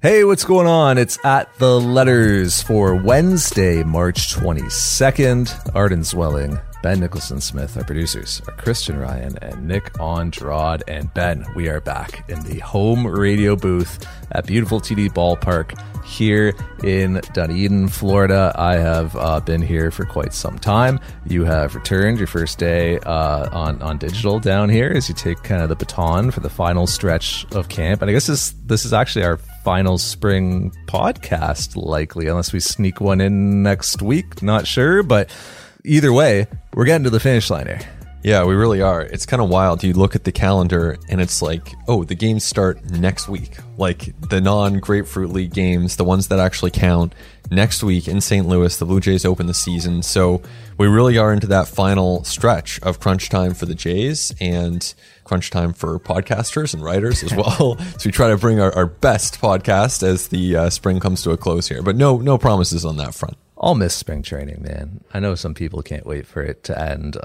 Hey, what's going on? It's At The Letters for Wednesday, March 22nd. Arden Zwelling, Ben Nicholson-Smith, our producers, are Christian Ryan and Nick Andrade. And Ben, we are back in the home radio booth at beautiful TD Ballpark here in Dunedin, Florida. I have been here for quite some time. You have returned your first day on digital down here as you take kind of the baton for the final stretch of camp. And I guess this is actually our final spring podcast, likely, unless we sneak one in next week. Not sure, but either way, we're getting to the finish line here. Yeah, we really are. It's kind of wild. You look at the calendar and it's like, oh, the games start next week. Like the non-Grapefruit League games, the ones that actually count, next week in St. Louis, the Blue Jays open the season. So we really are into that final stretch of crunch time for the Jays and crunch time for podcasters and writers as well. So we try to bring our best podcast as the spring comes to a close here. But no promises on that front. I'll miss spring training, man. I know some people can't wait for it to end.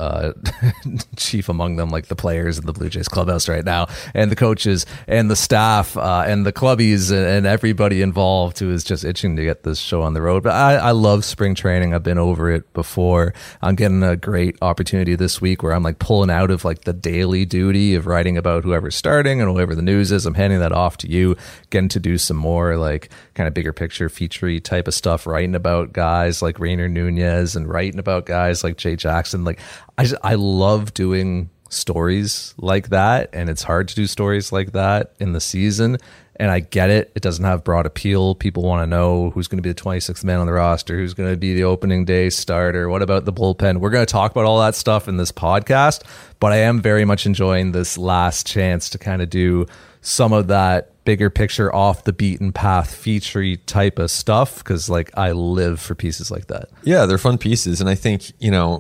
Chief among them, like the players in the Blue Jays clubhouse right now, and the coaches and the staff and the clubbies and everybody involved who is just itching to get this show on the road. But I love spring training. I've been over it before. I'm getting a great opportunity this week where I'm like pulling out of like the daily duty of writing about whoever's starting and whoever the news is. I'm handing that off to you, getting to do some more like kind of bigger picture featurey type of stuff, writing about guys like Rainer Nunez and writing about guys like Jay Jackson. Like I love doing stories like that, and it's hard to do stories like that in the season. And I get it. It doesn't have broad appeal. People want to know who's going to be the 26th man on the roster, who's going to be the opening day starter, what about the bullpen. We're going to talk about all that stuff in this podcast, but I am very much enjoying this last chance to kind of do some of that bigger picture, off the beaten path, featurey type of stuff, because like I live for pieces like that. Yeah, they're fun pieces. And I think,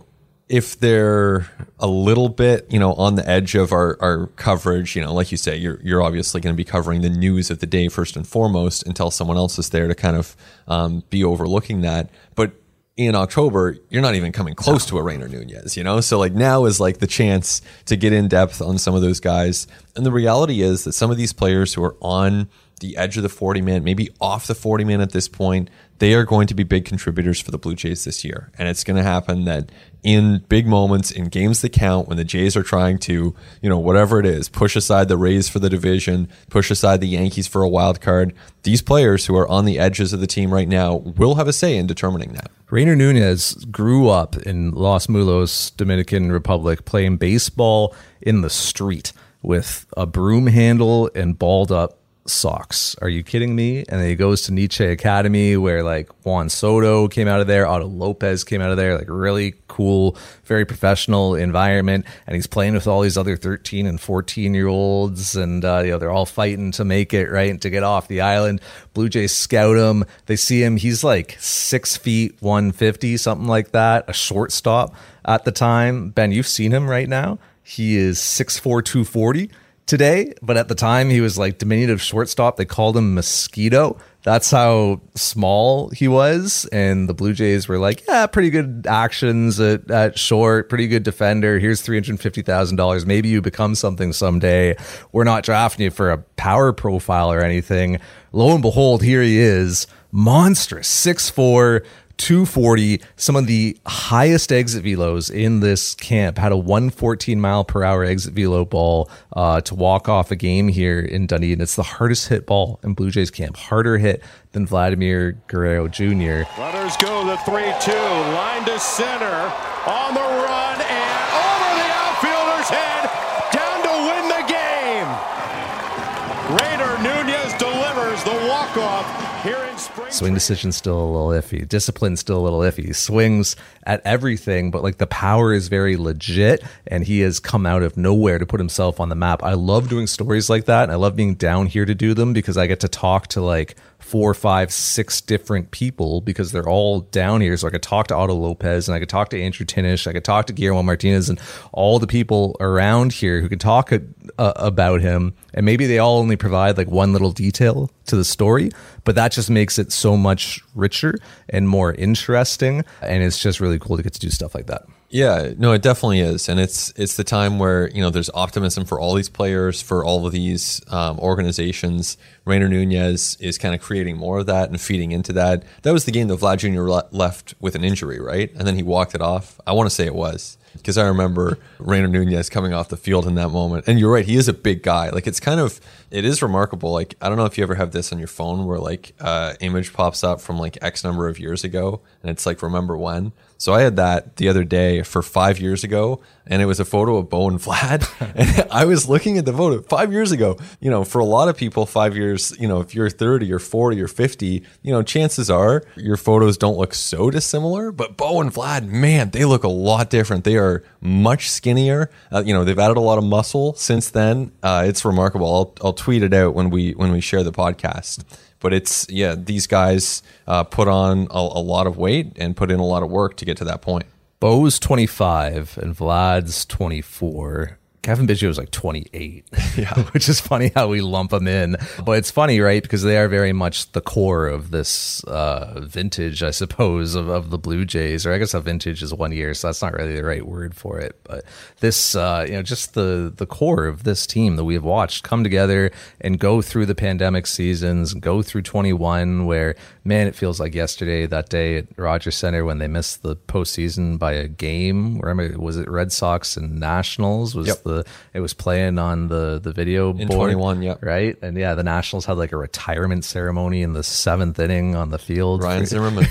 if they're a little bit, on the edge of our coverage, like you say, you're obviously going to be covering the news of the day first and foremost until someone else is there to kind of be overlooking that. But in October, you're not even coming close to a Rainer Nunez, So like now is like the chance to get in depth on some of those guys. And the reality is that some of these players who are on the edge of the 40-man, maybe off the 40-man at this point, they are going to be big contributors for the Blue Jays this year. And it's going to happen that in big moments, in games that count, when the Jays are trying to, whatever it is, push aside the Rays for the division, push aside the Yankees for a wild card, these players who are on the edges of the team right now will have a say in determining that. Rainer Nunez grew up in Los Mulos, Dominican Republic, playing baseball in the street with a broom handle and balled up socks. Are you kidding me? And then he goes to Nietzsche Academy where like Juan Soto came out of there, Otto Lopez came out of there, like really cool, very professional environment. And he's playing with all these other 13 and 14 year olds and they're all fighting to make it, right, and to get off the island. Blue Jays scout him. They see him. He's like 6 feet 150, something like that, a shortstop at the time. Ben, you've seen him right now. He is 6'4", 240 today, but at the time he was like diminutive shortstop. They called him Mosquito. That's how small he was. And the Blue Jays were like, yeah, pretty good actions at short, pretty good defender. Here's $350,000. Maybe you become something someday. We're not drafting you for a power profile or anything. Lo and behold, here he is, monstrous, 6'4", 240, some of the highest exit velos in this camp. Had a 114 mile per hour exit velo ball to walk off a game here in Dunedin. It's the hardest hit ball in Blue Jays camp, harder hit than Vladimir Guerrero Jr. Runners go the 3-2, line to center, on the run and over the outfielder's head, down to win the game. Rainer Nunez delivers the walk-off here in spring. Swing decision still a little iffy. Discipline still a little iffy. He swings at everything, but like the power is very legit, and he has come out of nowhere to put himself on the map. I love doing stories like that, and I love being down here to do them because I get to talk to like 4, 5, 6 different people because they're all down here. So I could talk to Otto Lopez, and I could talk to Andrew Tinish, I could talk to Guillermo Martinez, and all the people around here who could talk about him. And maybe they all only provide like one little detail to the story, but that just makes it so much richer and more interesting. And it's just really cool to get to do stuff like that. Yeah, no, it definitely is. And it's the time where, there's optimism for all these players, for all of these organizations. Reiner Nunez is kind of creating more of that and feeding into that. That was the game that Vlad Jr. left with an injury, right? And then he walked it off. I want to say it was, because I remember Reiner Nunez coming off the field in that moment. And you're right, he is a big guy. Like, it is remarkable. Like, I don't know if you ever have this on your phone where like image pops up from like X number of years ago and it's like, remember when? So I had that the other day for 5 years ago, and it was a photo of Bo and Vlad. And I was looking at the photo 5 years ago. For a lot of people, 5 years, if you're 30 or 40 or 50, chances are your photos don't look so dissimilar. But Bo and Vlad, man, they look a lot different. They are much skinnier. They've added a lot of muscle since then. It's remarkable. I'll tweet it out when we share the podcast. But these guys put on a lot of weight and put in a lot of work to get to that point. Bo's 25 and Vlad's 24. Kevin Biggio's like 28, which is funny how we lump them in. But it's funny, right? Because they are very much the core of this vintage, I suppose, of the Blue Jays. Or I guess a vintage is 1 year, so that's not really the right word for it. But this, just the core of this team that we have watched come together and go through the pandemic seasons, go through 21, where, man, it feels like yesterday, that day at Rogers Center when they missed the postseason by a game. Was it Red Sox and Nationals? It was playing on the video in board, 21, yep. Right? And yeah, the Nationals had like a retirement ceremony in the 7th inning on the field. Ryan Zimmerman.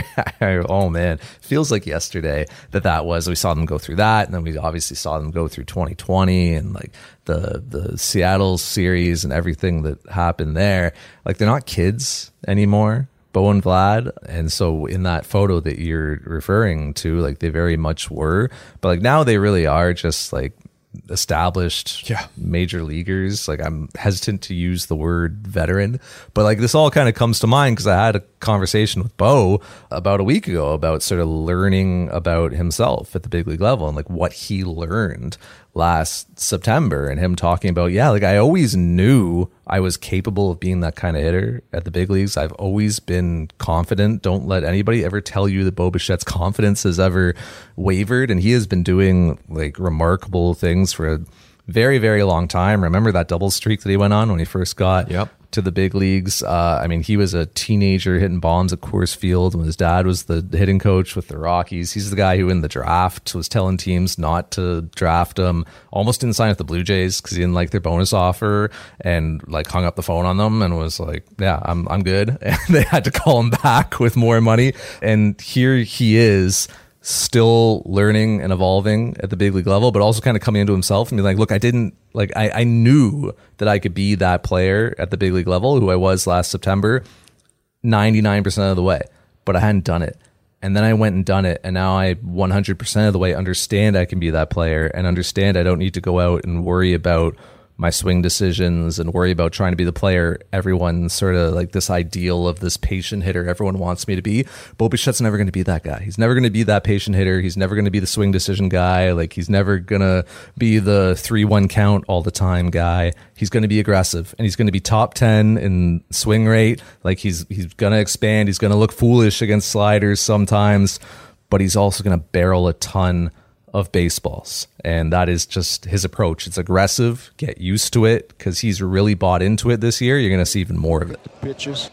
Oh man, feels like yesterday that was. We saw them go through that, and then we obviously saw them go through 2020 and like the Seattle series and everything that happened there. Like, they're not kids anymore, Bo and Vlad. And so in that photo that you're referring to, like, they very much were, but like now they really are just like established major leaguers. Like, I'm hesitant to use the word veteran, but like this all kind of comes to mind because I had a conversation with Bo about a week ago about sort of learning about himself at the big league level and like what he learned last September, and him talking about, like, I always knew I was capable of being that kind of hitter at the big leagues. I've always been confident. Don't let anybody ever tell you that Bo Bichette's confidence has ever wavered, and he has been doing like remarkable things for a very, very long time. Remember that double streak that he went on when he first got to the big leagues? I mean, he was a teenager hitting bombs at Coors Field when his dad was the hitting coach with the Rockies. He's the guy who in the draft was telling teams not to draft him, almost didn't sign with the Blue Jays because he didn't like their bonus offer, and like hung up the phone on them and was like, I'm good. And they had to call him back with more money. And here he is, still learning and evolving at the big league level, but also kind of coming into himself and being like, look, I knew that I could be that player at the big league level who I was last September 99% of the way, but I hadn't done it. And then I went and done it, and now I 100% of the way understand I can be that player and understand I don't need to go out and worry about my swing decisions and worry about trying to be the player everyone sort of like this ideal of this patient hitter everyone wants me to be. Bo Bichette's never going to be that guy. He's never going to be that patient hitter. He's never going to be the swing decision guy. Like, he's never going to be the 3-1 count all the time guy. He's going to be aggressive, and he's going to be top 10 in swing rate. Like, he's going to expand. He's going to look foolish against sliders sometimes, but he's also going to barrel a ton of baseballs, and that is just his approach. It's aggressive. Get used to it, because he's really bought into it this year. You're going to see even more of it. Pitches.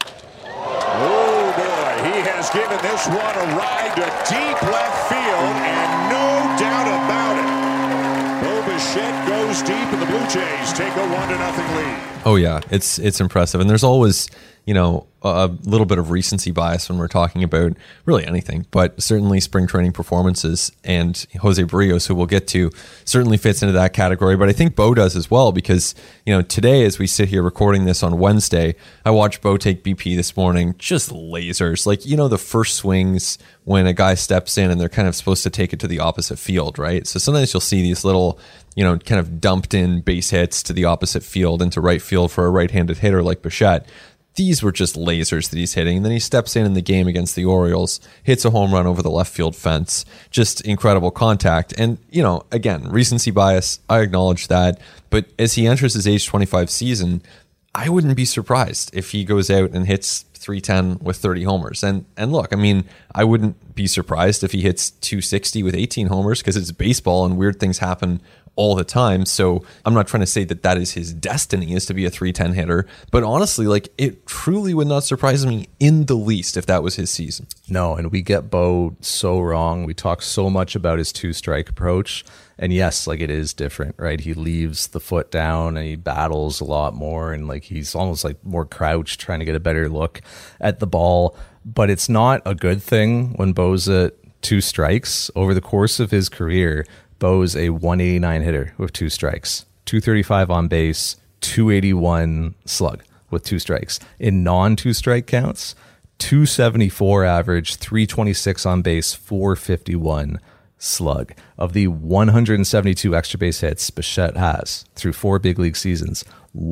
Oh boy, he has given this one a ride to deep left field, and no doubt about it, Bo Bichette goes deep, and the Blue Jays take a 1-0 lead. Oh yeah, it's impressive, and there's always a little bit of recency bias when we're talking about really anything, but certainly spring training performances, and Jose Barrios, who we'll get to, certainly fits into that category. But I think Bo does as well, because today, as we sit here recording this on Wednesday, I watched Bo take BP this morning, just lasers. Like, the first swings when a guy steps in and they're kind of supposed to take it to the opposite field, right? So sometimes you'll see these little kind of dumped in base hits to the opposite field into right field for a right-handed hitter like Bichette. These were just lasers that he's hitting. And then he steps in the game against the Orioles, hits a home run over the left field fence. Just incredible contact. And, again, recency bias, I acknowledge that. But as he enters his age 25 season, I wouldn't be surprised if he goes out and hits .310 with 30 homers. And look, I mean, I wouldn't be surprised if he hits .260 with 18 homers because it's baseball and weird things happen all the time. So I'm not trying to say that is his destiny, is to be a .310 hitter. But honestly, like, it truly would not surprise me in the least if that was his season. No, and we get Bo so wrong. We talk so much about his two-strike approach. And yes, like, it is different, right? He leaves the foot down and he battles a lot more. And like, he's almost like more crouched, trying to get a better look at the ball. But it's not a good thing when Bo's at 2 strikes. Over the course of his career, Bo's a 189 hitter with 2 strikes, 235 on base, 281 slug with 2 strikes. In non-2 strike counts, 274 average, 326 on base, 451 slug. Of the 172 extra base hits Bichette has through 4 big league seasons,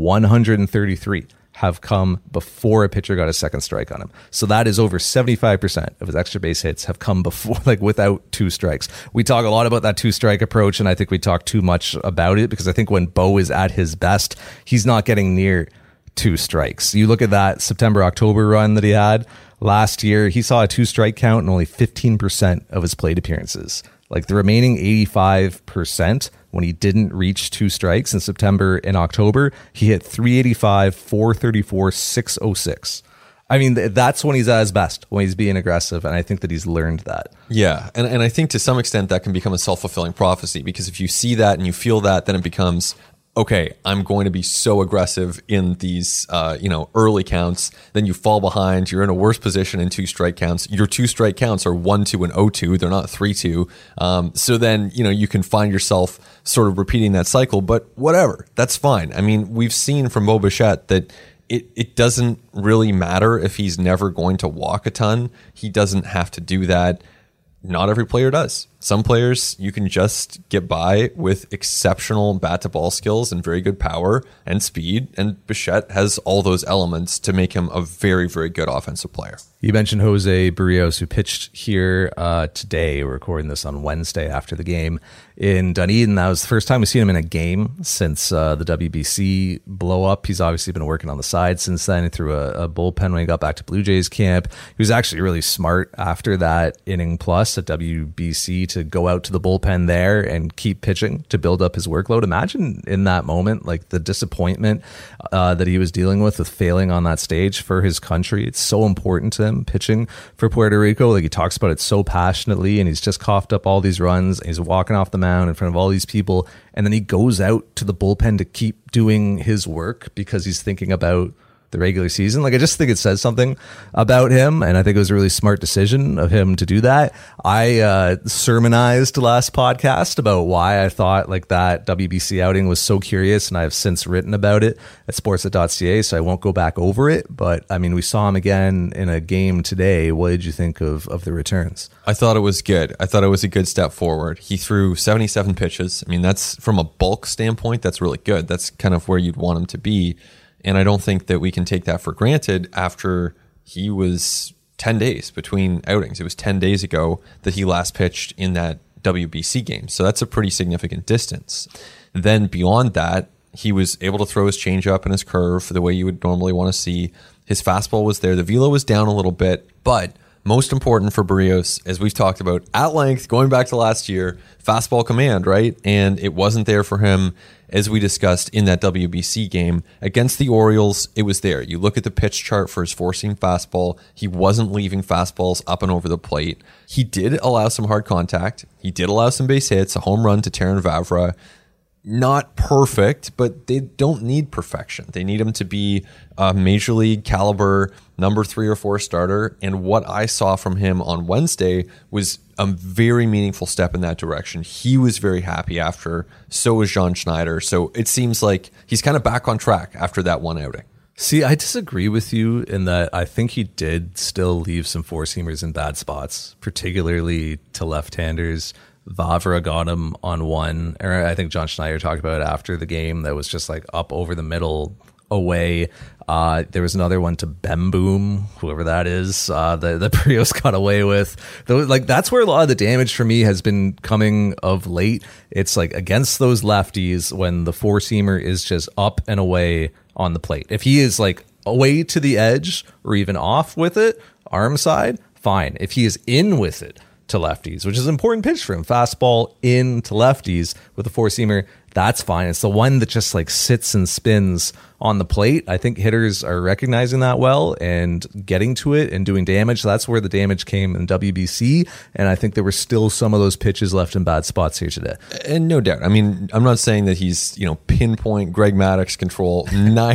133 have come before a pitcher got a second strike on him. So that is over 75% of his extra base hits have come before, like, without 2 strikes. We talk a lot about that 2-strike approach, and I think we talk too much about it because I think when Bo is at his best, he's not getting near 2 strikes. You look at that September-October run that he had last year, he saw a 2-strike count in only 15% of his plate appearances. Like, the remaining 85%, when he didn't reach 2 strikes in September and October, he hit 385, 434, 606. I mean, that's when he's at his best, when he's being aggressive, and I think that he's learned that. Yeah, and I think to some extent that can become a self-fulfilling prophecy, because if you see that and you feel that, then it becomes, okay, I'm going to be so aggressive in these, early counts. Then you fall behind. You're in a worse position in 2-strike counts. Your 2-strike counts are 1-2 and 0-2. They're not 3-2. So then, you can find yourself sort of repeating that cycle. But whatever, that's fine. I mean, we've seen from Bo Bichette that it doesn't really matter if he's never going to walk a ton. He doesn't have to do that. Not every player does. Some players, you can just get by with exceptional bat-to-ball skills and very good power and speed, and Bichette has all those elements to make him a very, very good offensive player. You mentioned Jose Berrios, who pitched here today. We're recording this on Wednesday after the game in Dunedin. That was the first time we've seen him in a game since the WBC blow-up. He's obviously been working on the side since then. He threw a bullpen when he got back to Blue Jays camp. He was actually really smart after that inning plus at WBC to go out to the bullpen there and keep pitching to build up his workload. Imagine in that moment, like, the disappointment that he was dealing with failing on that stage for his country. It's so important to him pitching for Puerto Rico. Like, he talks about it so passionately, and he's just coughed up all these runs, and he's walking off the mound in front of all these people, and then he goes out to the bullpen to keep doing his work because he's thinking about the regular season. Like, I just think it says something about him, and I think it was a really smart decision of him to do that. I sermonized last podcast about why I thought, like, that WBC outing was so curious, and I have since written about it at sportsnet.ca, so I won't go back over it. But I mean, we saw him again in a game today. What did you think of the returns? I thought it was good. I thought it was a good step forward. He threw 77 pitches. I mean, that's, from a bulk standpoint, that's really good. That's kind of where you'd want him to be. And I don't think that we can take that for granted after he was 10 days between outings. It was 10 days ago that he last pitched in that WBC game. So that's a pretty significant distance. Then beyond that, he was able to throw his changeup and his curve the way you would normally want to see. His fastball was there. The velo was down a little bit, but most important for Berrios, as we've talked about at length, going back to last year, fastball command, right? And it wasn't there for him, as we discussed in that WBC game. Against the Orioles, it was there. You look at the pitch chart for his four-seam fastball, he wasn't leaving fastballs up and over the plate. He did allow some hard contact. He did allow some base hits, a home run to Terrin Vavra. Not perfect, but they don't need perfection. They need him to be a major league caliber number 3 or 4 starter. And what I saw from him on Wednesday was a very meaningful step in that direction. He was very happy after. So was John Schneider. So it seems like he's kind of back on track after that one outing. See, I disagree with you in that I think he did still leave some four-seamers in bad spots, particularly to left-handers. Vavra got him on one, or I think John Schneider talked about it after the game, that was just like up over the middle away. There was another one to Bemboom, whoever that is, the Berrios got away with. Like, that's where a lot of the damage for me has been coming of late. It's like against those lefties when the four-seamer is just up and away on the plate. If he is like away to the edge or even off with it, arm side, fine. If he is in with it to lefties, which is an important pitch for him, fastball in to lefties with a four-seamer, that's fine. It's the one that just like sits and spins on the plate. I think hitters are recognizing that well and getting to it and doing damage. So that's where the damage came in WBC. And I think there were still some of those pitches left in bad spots here today. And no doubt. I mean, I'm not saying that he's, pinpoint Greg Maddux control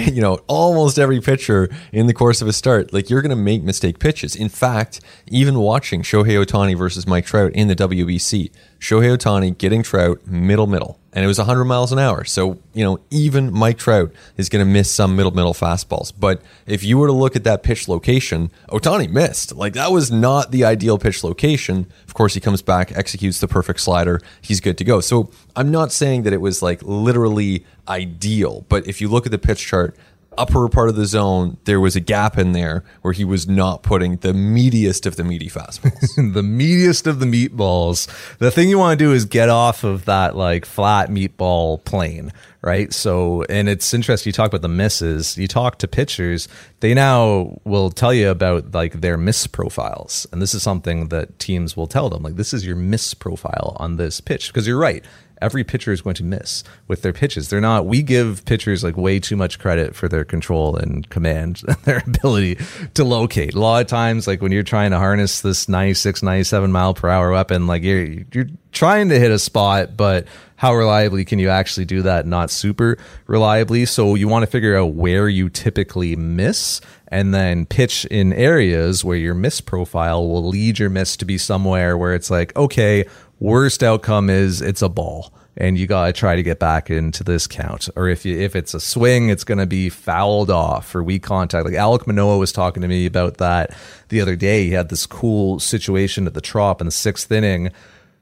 almost every pitcher in the course of a start. Like, you're going to make mistake pitches. In fact, even watching Shohei Ohtani versus Mike Trout in the WBC, Shohei Ohtani getting Trout middle, and it was 100 miles an hour. So, even Mike Trout is going to miss some middle fastballs. But if you were to look at that pitch location, Ohtani missed. Like, that was not the ideal pitch location. Of course, he comes back, executes the perfect slider. He's good to go. So I'm not saying that it was like literally ideal, but if you look at the pitch chart, upper part of the zone, there was a gap in there where he was not putting the meatiest of the meaty fastballs. The meatiest of the meatballs. The thing you want to do is get off of that like flat meatball plane, right? So, and it's interesting, you talk about the misses, you talk to pitchers, they now will tell you about like their miss profiles. And this is something that teams will tell them, like, this is your miss profile on this pitch. Because you're right. Every pitcher is going to miss with their pitches. We give pitchers like way too much credit for their control and command and their ability to locate. A lot of times, like when you're trying to harness this 96, 97 mile per hour weapon, like you're trying to hit a spot, but how reliably can you actually do that? Not super reliably. So you want to figure out where you typically miss and then pitch in areas where your miss profile will lead your miss to be somewhere where it's like, okay, worst outcome is it's a ball and you got to try to get back into this count. Or if it's a swing, it's going to be fouled off or weak contact. Like Alek Manoah was talking to me about that the other day. He had this cool situation at the Trop in the 6th inning.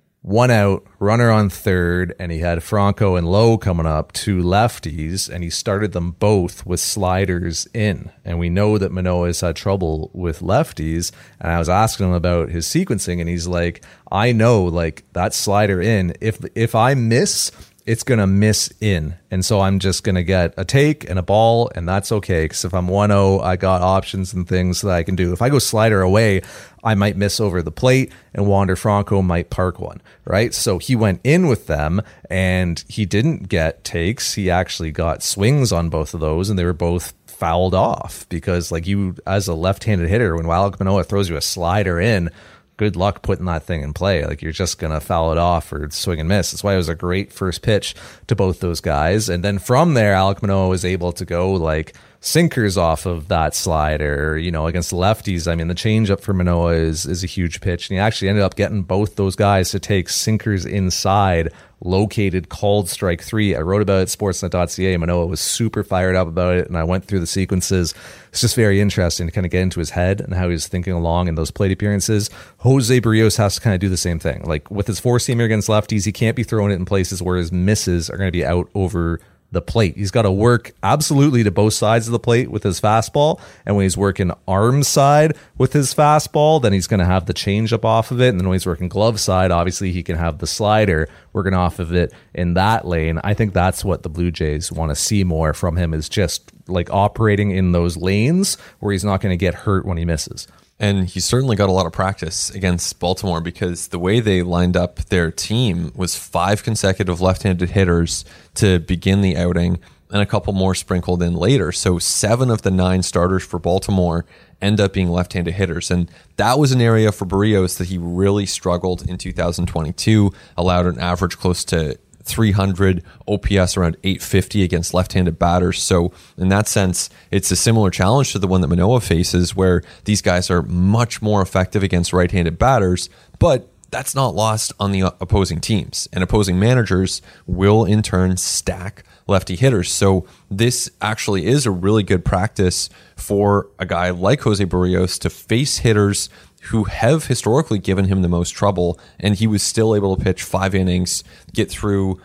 1 out, runner on third, and he had Franco and Lowe coming up, 2 lefties, and he started them both with sliders in. And we know that Manoah has had trouble with lefties, and I was asking him about his sequencing, and he's like, I know, like, that slider in, if I miss, it's going to miss in. And so I'm just going to get a take and a ball, and that's okay, because if I'm 1-0, I got options and things that I can do. If I go slider away, I might miss over the plate, and Wander Franco might park one, right? So he went in with them, and he didn't get takes. He actually got swings on both of those, and they were both fouled off, because like you, as a left-handed hitter, when Alek Manoah throws you a slider in, good luck putting that thing in play. Like, you're just going to foul it off or swing and miss. That's why it was a great first pitch to both those guys. And then from there, Alek Manoah was able to go like sinkers off of that slider, against the lefties. I mean, the changeup for Manoah is a huge pitch. And he actually ended up getting both those guys to take sinkers inside, located, called strike 3. I wrote about it at sportsnet.ca. Manoah was super fired up about it, and I went through the sequences. It's just very interesting to kind of get into his head and how he was thinking along in those plate appearances. Jose Barrios has to kind of do the same thing. Like with his four-seamer against lefties, he can't be throwing it in places where his misses are going to be out over the plate. He's got to work absolutely to both sides of the plate with his fastball, and when he's working arm side with his fastball, then he's going to have the changeup off of it, and then when he's working glove side, obviously he can have the slider working off of it in that lane. I think that's what the Blue Jays want to see more from him, is just like operating in those lanes where he's not going to get hurt when he misses. And he certainly got a lot of practice against Baltimore, because the way they lined up their team was 5 consecutive left-handed hitters to begin the outing and a couple more sprinkled in later. So 7 of the 9 starters for Baltimore end up being left-handed hitters. And that was an area for Barrios that he really struggled in 2022, allowed an average close to 300, OPS around 850 against left-handed batters. So in that sense, it's a similar challenge to the one that Manoah faces, where these guys are much more effective against right-handed batters, but that's not lost on the opposing teams. And opposing managers will in turn stack lefty hitters. So this actually is a really good practice for a guy like Jose Barrios to face hitters who have historically given him the most trouble, and he was still able to pitch 5 innings, get through,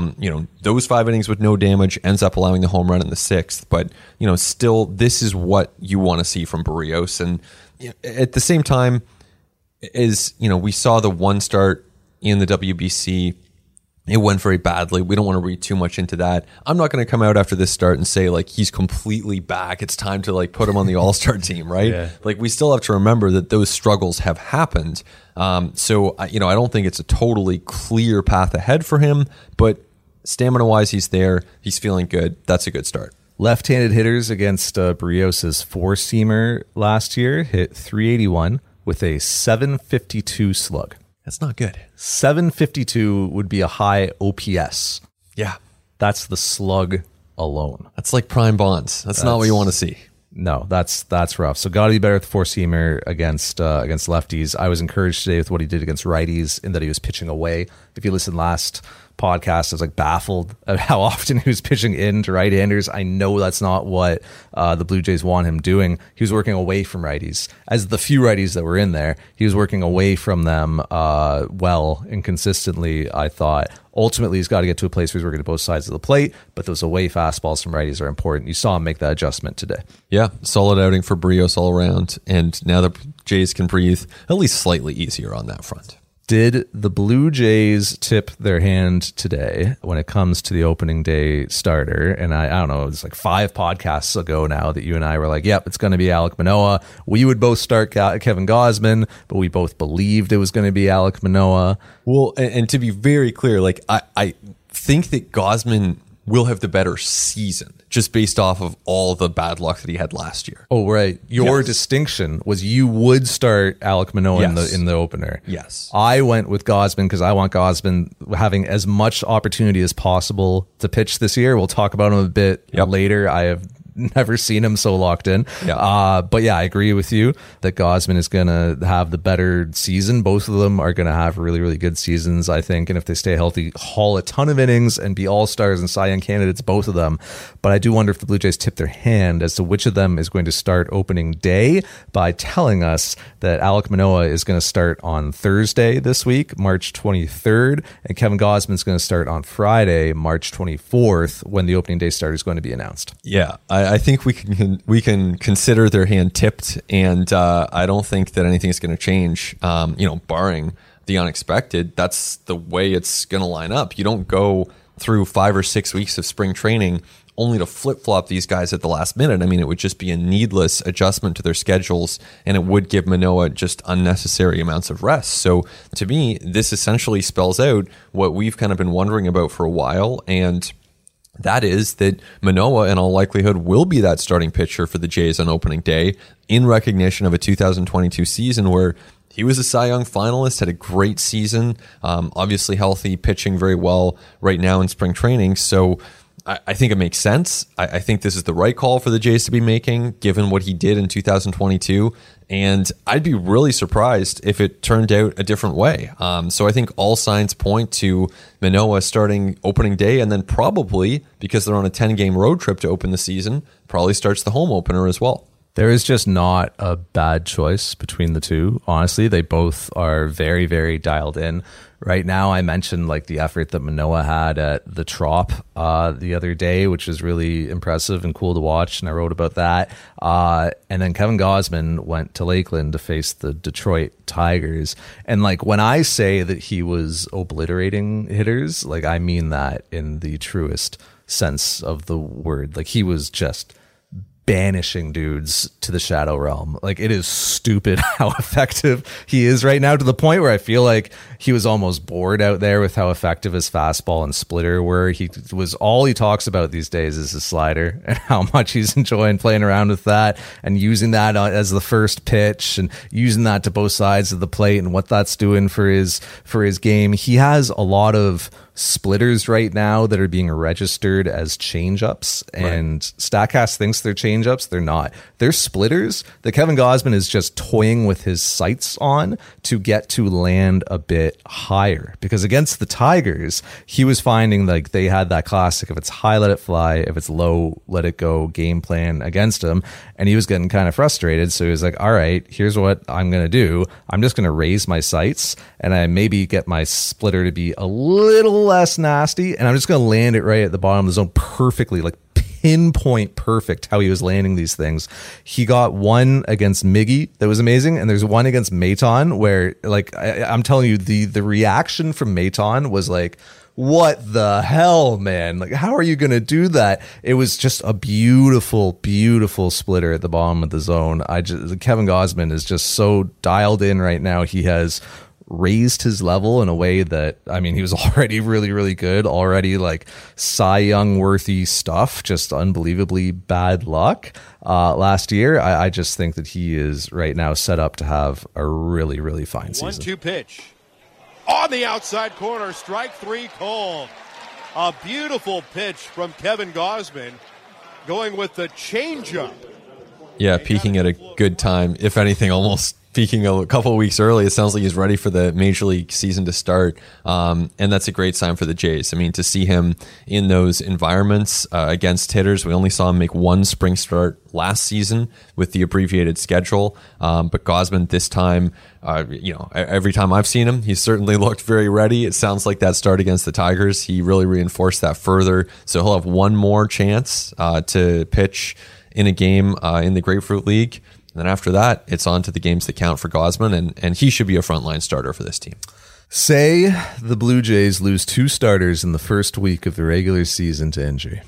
those 5 innings with no damage, ends up allowing the home run in the 6th. But, still, this is what you want to see from Barrios. And at the same time, we saw the one start in the WBC It went very badly. We don't want to read too much into that. I'm not going to come out after this start and say like he's completely back. It's time to like put him on the all-star team, right? Yeah. Like we still have to remember that those struggles have happened. So I don't think it's a totally clear path ahead for him, but stamina-wise, he's there. He's feeling good. That's a good start. Left-handed hitters against Barrios' four-seamer last year hit .381 with a .752 slug. That's not good. 752 would be a high OPS. Yeah. That's the slug alone. That's like prime bonds. That's not what you want to see. No, that's rough. So got to be better with the four-seamer against lefties. I was encouraged today with what he did against righties in that he was pitching away. If you listened last podcast, I was like baffled at how often he was pitching in to right-handers. I know that's not what the Blue Jays want him doing. He was working away from righties. As the few righties that were in there, he was working away from them well and consistently, I thought. Ultimately, he's got to get to a place where he's working at both sides of the plate, but those away fastballs from righties are important. You saw him make that adjustment today. Yeah, solid outing for Barrios all around, and now the Jays can breathe at least slightly easier on that front. Did the Blue Jays tip their hand today when it comes to the opening day starter? And I don't know, it's like 5 podcasts ago now that you and I were like, yep, it's going to be Alek Manoah. We would both start Kevin Gausman, but we both believed it was going to be Alek Manoah. Well, and to be very clear, like I think that Gausman will have the better season just based off of all the bad luck that he had last year. Oh, right. Your distinction was you would start Alek Manoah in the opener. Yes. I went with Gausman because I want Gausman having as much opportunity as possible to pitch this year. We'll talk about him a bit later. I have never seen him so locked in. But yeah, I agree with you that Gausman is going to have the better season. Both of them are going to have really, really good seasons, I think. And if they stay healthy, haul a ton of innings and be all-stars and Cy Young candidates, both of them. But I do wonder if the Blue Jays tip their hand as to which of them is going to start opening day by telling us that Alek Manoah is going to start on Thursday this week, March 23rd, and Kevin Gausman is going to start on Friday, March 24th, when the opening day start is going to be announced. Yeah, I think we can consider their hand tipped, and I don't think that anything is going to change. Barring the unexpected, that's the way it's going to line up. You don't go through 5 or 6 weeks of spring training only to flip-flop these guys at the last minute. I mean, it would just be a needless adjustment to their schedules, and it would give Manoah just unnecessary amounts of rest. So to me, this essentially spells out what we've kind of been wondering about for a while, and that is that Manoah, in all likelihood, will be that starting pitcher for the Jays on opening day in recognition of a 2022 season where he was a Cy Young finalist, had a great season, obviously healthy, pitching very well right now in spring training. So I think it makes sense. I think this is the right call for the Jays to be making, given what he did in 2022. And I'd be really surprised if it turned out a different way. So I think all signs point to Manoah starting opening day, and then probably, because they're on a 10-game road trip to open the season, probably starts the home opener as well. There is just not a bad choice between the two. Honestly, they both are very, very dialed in. Right now, I mentioned like the effort that Manoah had at the Trop the other day, which is really impressive and cool to watch, and I wrote about that. And then Kevin Gausman went to Lakeland to face the Detroit Tigers. And like when I say that he was obliterating hitters, like I mean that in the truest sense of the word. Like he was just banishing dudes to the shadow realm. Like it is stupid how effective he is right now, to the point where I feel like he was almost bored out there with how effective his fastball and splitter were. All he talks about these days is his slider and how much he's enjoying playing around with that and using that as the first pitch and using that to both sides of the plate and what that's doing for his game. He has a lot of splitters right now that are being registered as changeups, and Statcast thinks they're changeups. They're not. They're splitters that Kevin Gausman is just toying with his sights on to get to land a bit higher, because against the Tigers, he was finding like they had that classic, if it's high, let it fly, if it's low, let it go game plan against him, and he was getting kind of frustrated. So he was like, all right, here's what I'm going to do. I'm just going to raise my sights, and I maybe get my splitter to be a little less nasty, and I'm just going to land it right at the bottom of the zone perfectly, like pinpoint perfect how he was landing these things. He got one against Miggy that was amazing, and there's one against Maton where like I'm telling you, the reaction from Maton was like, what the hell, man? Like, how are you going to do that? It was just a beautiful, beautiful splitter at the bottom of the zone. Kevin Gausman is just so dialed in right now. He has raised his level in a way that, I mean, he was already really, really good, already like Cy Young worthy stuff, just unbelievably bad luck last year. I just think that he is right now set up to have a really, really fine season. 1-2 pitch. On the outside corner, strike three called. A beautiful pitch from Kevin Gausman, going with the changeup. Yeah, peaking at a good time. If anything, almost peaking a couple of weeks early. It sounds like he's ready for the Major League season to start. And that's a great sign for the Jays. I mean, to see him in those environments against hitters, we only saw him make one spring start last season with the abbreviated schedule. But Gausman this time, every time I've seen him, he's certainly looked very ready. It sounds like that start against the Tigers, he really reinforced that further. So he'll have one more chance to pitch in a game in the Grapefruit League. And then after that, it's on to the games that count for Gausman, and he should be a frontline starter for this team. Say the Blue Jays lose 2 starters in the first week of the regular season to injury.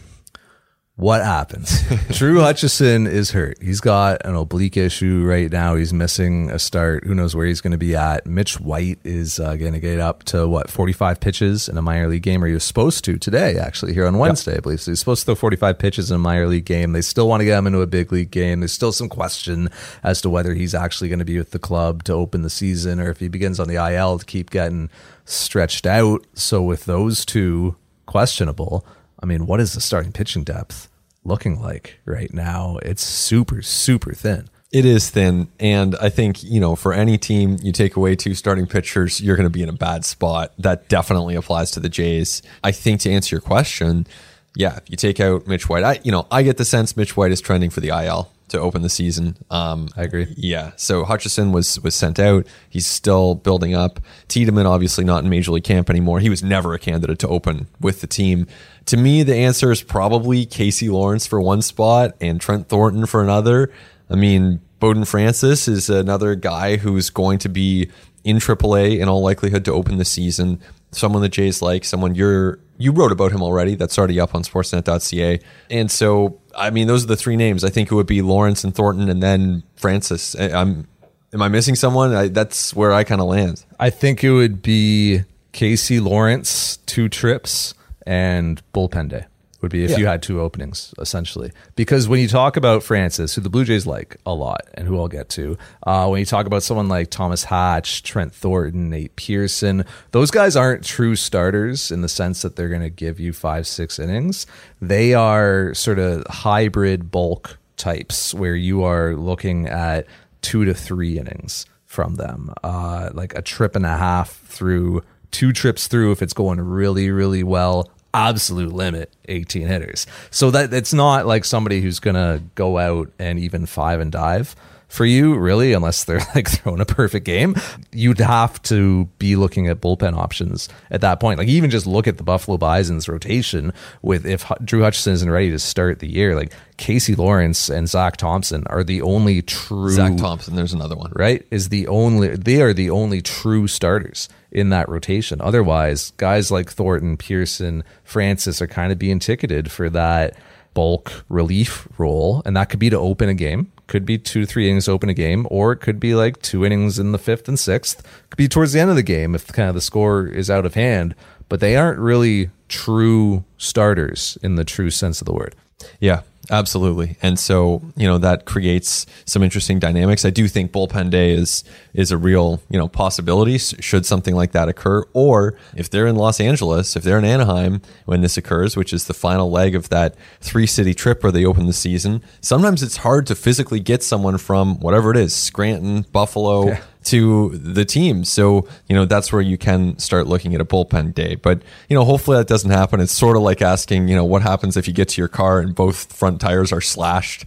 What happens? Drew Hutchison is hurt. He's got an oblique issue right now. He's missing a start. Who knows where he's going to be at? Mitch White is going to get up to, 45 pitches in a minor league game, or he was supposed to today, actually, here on Wednesday, I believe. So he's supposed to throw 45 pitches in a minor league game. They still want to get him into a big league game. There's still some question as to whether he's actually going to be with the club to open the season, or if he begins on the IL to keep getting stretched out. So with those two questionable, I mean, what is the starting pitching depth looking like right now? It's super, super thin. It is thin. And I think, for any team, you take away 2 starting pitchers, you're going to be in a bad spot. That definitely applies to the Jays. I think to answer your question, yeah, if you take out Mitch White, I get the sense Mitch White is trending for the IL to open the season. I agree. Yeah. So Hutchison was sent out. He's still building up. Tiedemann, obviously not in Major League camp anymore. He was never a candidate to open with the team. To me, the answer is probably Casey Lawrence for one spot and Trent Thornton for another. I mean, Bowden Francis is another guy who's going to be in AAA in all likelihood to open the season. Someone the Jays like, someone you wrote about him already. That's already up on sportsnet.ca. And so, I mean, those are the 3 names. I think it would be Lawrence and Thornton and then Francis. Am I missing someone? That's where I kind of land. I think it would be Casey Lawrence, 2 trips, and bullpen day would be if you had 2 openings, essentially. Because when you talk about Francis, who the Blue Jays like a lot, and who I'll get to, when you talk about someone like Thomas Hatch, Trent Thornton, Nate Pearson, those guys aren't true starters in the sense that they're going to give you 5-6 innings. They are sort of hybrid bulk types where you are looking at 2 to 3 innings from them, like a trip and a half through, 2 trips through if it's going really, really well. Absolute limit 18 hitters. So that it's not like somebody who's gonna go out and even 5 and dive for you, really, unless they're like throwing a perfect game. You'd have to be looking at bullpen options at that point. Like, even just look at the Buffalo Bison's rotation with, if Drew Hutchison isn't ready to start the year, like Casey Lawrence and Zach Thompson are the only true. Zach Thompson, there's another one, right? They are the only true starters in that rotation. Otherwise, guys like Thornton, Pearson, Francis are kind of being ticketed for that bulk relief role, and that could be to open a game. Could be 2 to 3 innings to open a game, or it could be like 2 innings in the 5th and 6th. Could be towards the end of the game if kind of the score is out of hand. But they aren't really true starters in the true sense of the word. Yeah, absolutely. And so, that creates some interesting dynamics. I do think bullpen day is a real, possibility should something like that occur. Or if they're in Los Angeles, if they're in Anaheim when this occurs, which is the final leg of that 3-city trip where they open the season, sometimes it's hard to physically get someone from whatever it is, Scranton, Buffalo, to the team. So, that's where you can start looking at a bullpen day. But, hopefully that doesn't happen. It's sort of like asking, what happens if you get to your car and both front tires are slashed?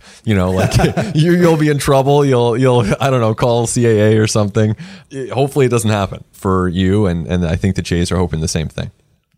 You'll be in trouble. You'll I don't know, call CAA or something. Hopefully it doesn't happen for you. And I think the Jays are hoping the same thing.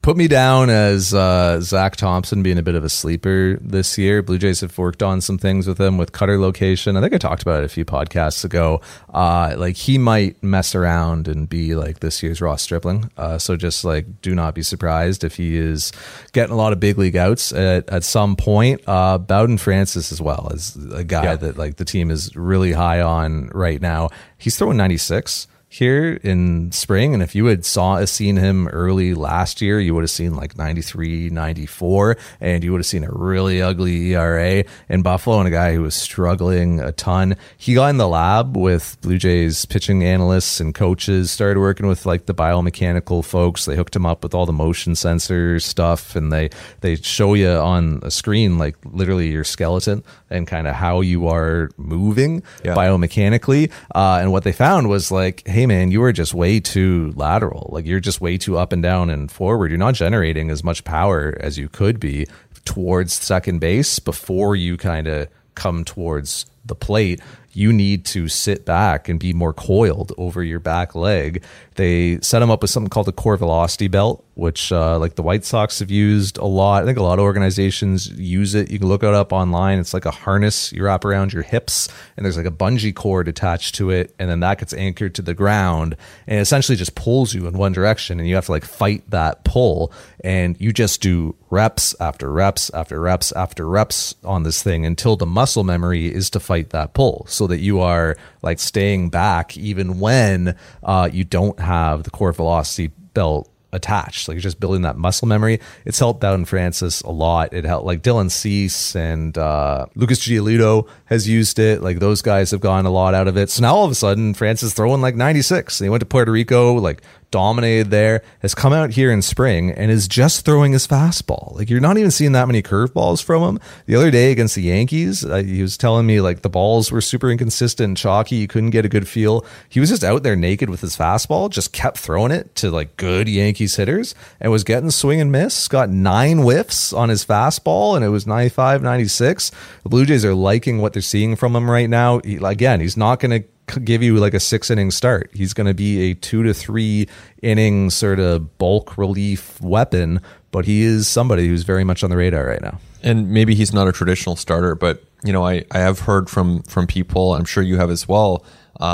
Put me down as Zach Thompson being a bit of a sleeper this year. Blue Jays have worked on some things with him with cutter location. I think I talked about it a few podcasts ago. Like he might mess around and be like this year's Ross Stripling. So just like do not be surprised if he is getting a lot of big league outs at some point. Bowden Francis as well is a guy that like the team is really high on right now. He's throwing 96 here in spring, and if you had seen him early last year, you would have seen like 93, 94, and you would have seen a really ugly ERA in Buffalo, and a guy who was struggling a ton. He got in the lab with Blue Jays pitching analysts and coaches, started working with like the biomechanical folks. They hooked him up with all the motion sensor stuff, and they show you on a screen like literally your skeleton and kind of how you are moving biomechanically. And what they found was like, hey man, you are just way too lateral. Like you're just way too up and down and forward. You're not generating as much power as you could be towards second base before you kind of come towards the plate. You need to sit back and be more coiled over your back leg. They set him up with something called the core velocity belt, which like the White Sox have used a lot. I think a lot of organizations use it. You can look it up online. It's like a harness you wrap around your hips, and there's like a bungee cord attached to it, and then that gets anchored to the ground, and it essentially just pulls you in one direction, and you have to like fight that pull, and you just do reps after reps after reps after reps on this thing until the muscle memory is to fight that pull, so that you are like staying back even when you don't have the core velocity belt attached. Like you're just building that muscle memory. It's helped Bowden Francis a lot. It helped like Dylan Cease and Lucas Giolito has used it. Like those guys have gotten a lot out of it. So now all of a sudden Francis throwing like 96. And he went to Puerto Rico, like dominated there, has come out here in spring and is just throwing his fastball. Like you're not even seeing that many curveballs from him. The other day against the Yankees, he was telling me like the balls were super inconsistent and chalky. You couldn't get a good feel. He was just out there naked with his fastball, just kept throwing it to like good Yankees hitters and was getting swing and miss. Got 9 whiffs on his fastball and it was 95, 96. The Blue Jays are liking what they're seeing from him right now. He's not going to give you like a 6-inning start. He's going to be a 2 to 3 inning sort of bulk relief weapon, but he is somebody who's very much on the radar right now. And maybe he's not a traditional starter, but you know, I have heard from people, I'm sure you have as well,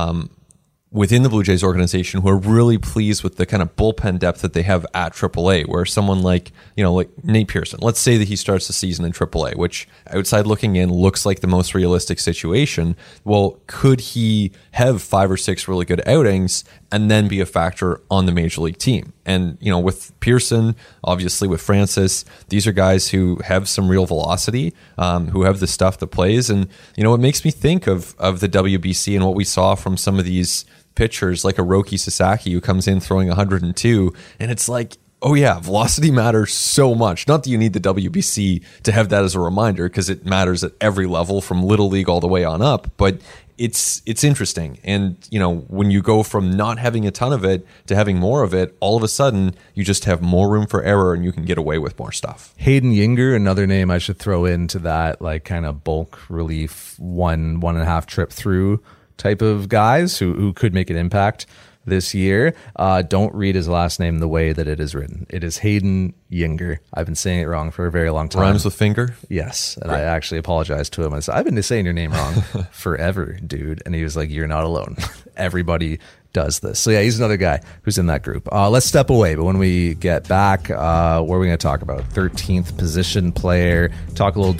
within the Blue Jays organization who are really pleased with the kind of bullpen depth that they have at AAA, where someone like, you know, like Nate Pearson, let's say that he starts the season in AAA, which outside looking in looks like the most realistic situation. Well, could he have 5 or 6 really good outings and then be a factor on the major league team? And, you know, with Pearson, obviously with Francis, these are guys who have some real velocity, who have the stuff that plays. And, you know, it makes me think of the WBC and what we saw from some of these pitchers like a Roki Sasaki who comes in throwing 102, and it's like, oh yeah, velocity matters so much. Not that you need the WBC to have that as a reminder, because it matters at every level from little league all the way on up, but it's interesting. And you know, when you go from not having a ton of it to having more of it, all of a sudden you just have more room for error and you can get away with more stuff. Hayden Yinger, another name I should throw into that like kind of bulk relief 1.5 trip through type of guys who could make an impact this year. Don't read his last name the way that it is written. It is Hayden Yinger. I've been saying it wrong for a very long time. Rhymes with finger? Yes. And I actually apologized to him. I said, I've been saying your name wrong forever, dude. And he was like, you're not alone. Everybody does this. So yeah, he's another guy who's in that group. Let's step away, but when we get back, what are we going to talk about? 13th position player, talk a little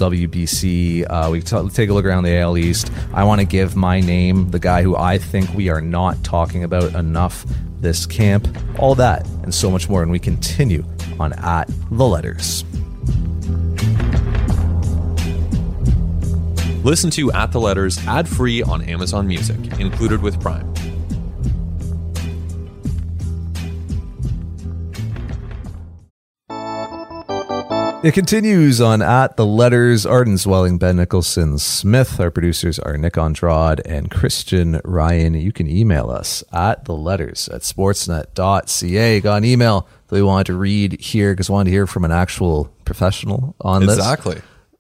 WBC. We take a look around the AL East. I want to give my name, the guy who I think we are not talking about enough this camp. All that and so much more when we continue on At The Letters. Listen to At The Letters ad-free on Amazon Music, included with Prime. It continues on At The Letters. Arden Zwelling, Ben Nicholson Smith. Our producers are Nick Andrade and Christian Ryan. You can email us at theletters@sportsnet.ca. Got an email that we wanted to read here because we wanted to hear from an actual professional on this. Exactly.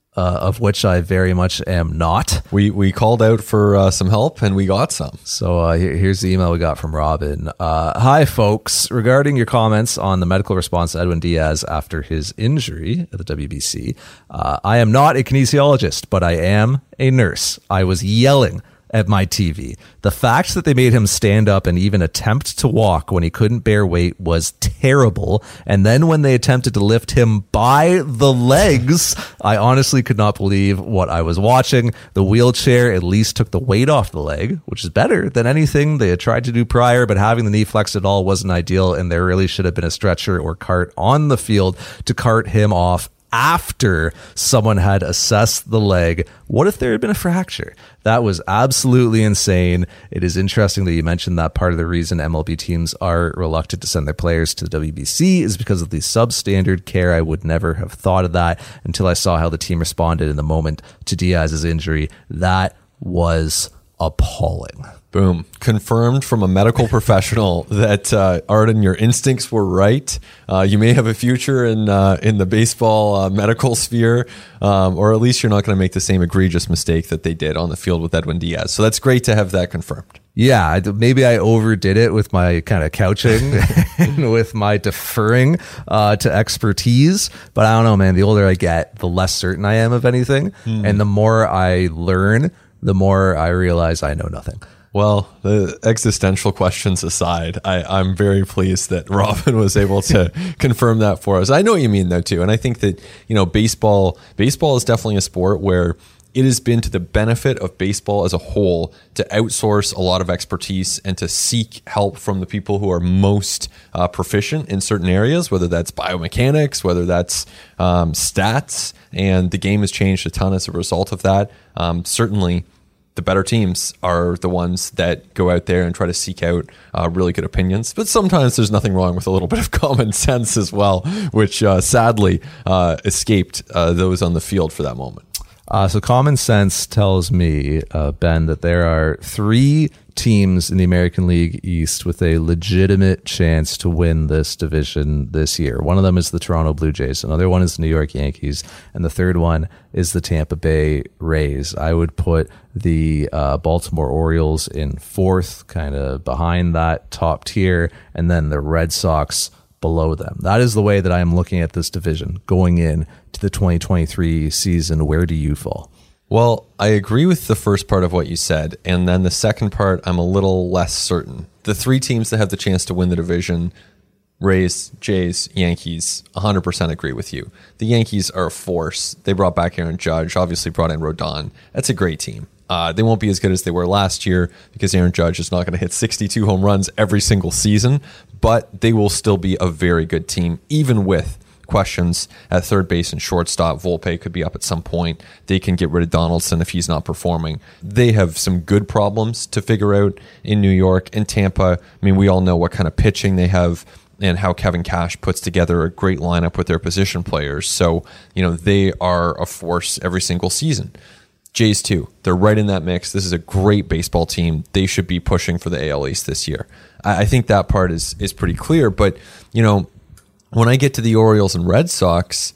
of which I very much am not. We called out for some help and we got some. So here's the email we got from Robin. Hi, folks. Regarding your comments on the medical response to Edwin Diaz after his injury at the WBC, I am not a kinesiologist, but I am a nurse. I was yelling at my TV. The fact that they made him stand up and even attempt to walk when he couldn't bear weight was terrible. And then when they attempted to lift him by the legs, I honestly could not believe what I was watching. The wheelchair at least took the weight off the leg, which is better than anything they had tried to do prior, but having the knee flexed at all wasn't ideal, and there really should have been a stretcher or cart on the field to cart him off after someone had assessed the leg. What if there had been a fracture? That was absolutely insane. It is interesting that you mentioned that part of the reason MLB teams are reluctant to send their players to the WBC is because of the substandard care. I would never have thought of that until I saw how the team responded in the moment to Diaz's injury. That was appalling. Boom. Confirmed from a medical professional that, Arden, your instincts were right. You may have a future in the baseball medical sphere, or at least you're not going to make the same egregious mistake that they did on the field with Edwin Diaz. So that's great to have that confirmed. Yeah, maybe I overdid it with my kind of couching and with my deferring to expertise. But I don't know, man. The older I get, the less certain I am of anything. And the more I learn, the more I realize I know nothing. Well, the existential questions aside, I'm very pleased that Robin was able to confirm that for us. I know what you mean, though, too. And I think that, baseball is definitely a sport where it has been to the benefit of baseball as a whole to outsource a lot of expertise and to seek help from the people who are most proficient in certain areas, whether that's biomechanics, whether that's stats. And the game has changed a ton as a result of that. Certainly, the better teams are the ones that go out there and try to seek out really good opinions. But sometimes there's nothing wrong with a little bit of common sense as well, which sadly escaped those on the field for that moment. So common sense tells me, Ben, that there are 3 teams in the American League East with a legitimate chance to win this division this year. One of them is the Toronto Blue Jays. Another one is the New York Yankees. And the third one is the Tampa Bay Rays. I would put the Baltimore Orioles in 4th, kind of behind that top tier, and then the Red Sox below them. That is the way that I am looking at this division going in to the 2023 season. Where do you fall? Well, I agree with the first part of what you said. And then the second part, I'm a little less certain. The 3 teams that have the chance to win the division, Rays, Jays, Yankees, 100% agree with you. The Yankees are a force. They brought back Aaron Judge, obviously brought in Rodon. That's a great team. They won't be as good as they were last year because Aaron Judge is not going to hit 62 home runs every single season, but they will still be a very good team, even with questions at third base and shortstop. Volpe could be up at some point. They can get rid of Donaldson if he's not performing. They have some good problems to figure out in New York and Tampa. I mean, we all know what kind of pitching they have and how Kevin Cash puts together a great lineup with their position players. So, they are a force every single season. Jays too. They're right in that mix. This is a great baseball team. They should be pushing for the AL East this year. I think that part is pretty clear. But, when I get to the Orioles and Red Sox,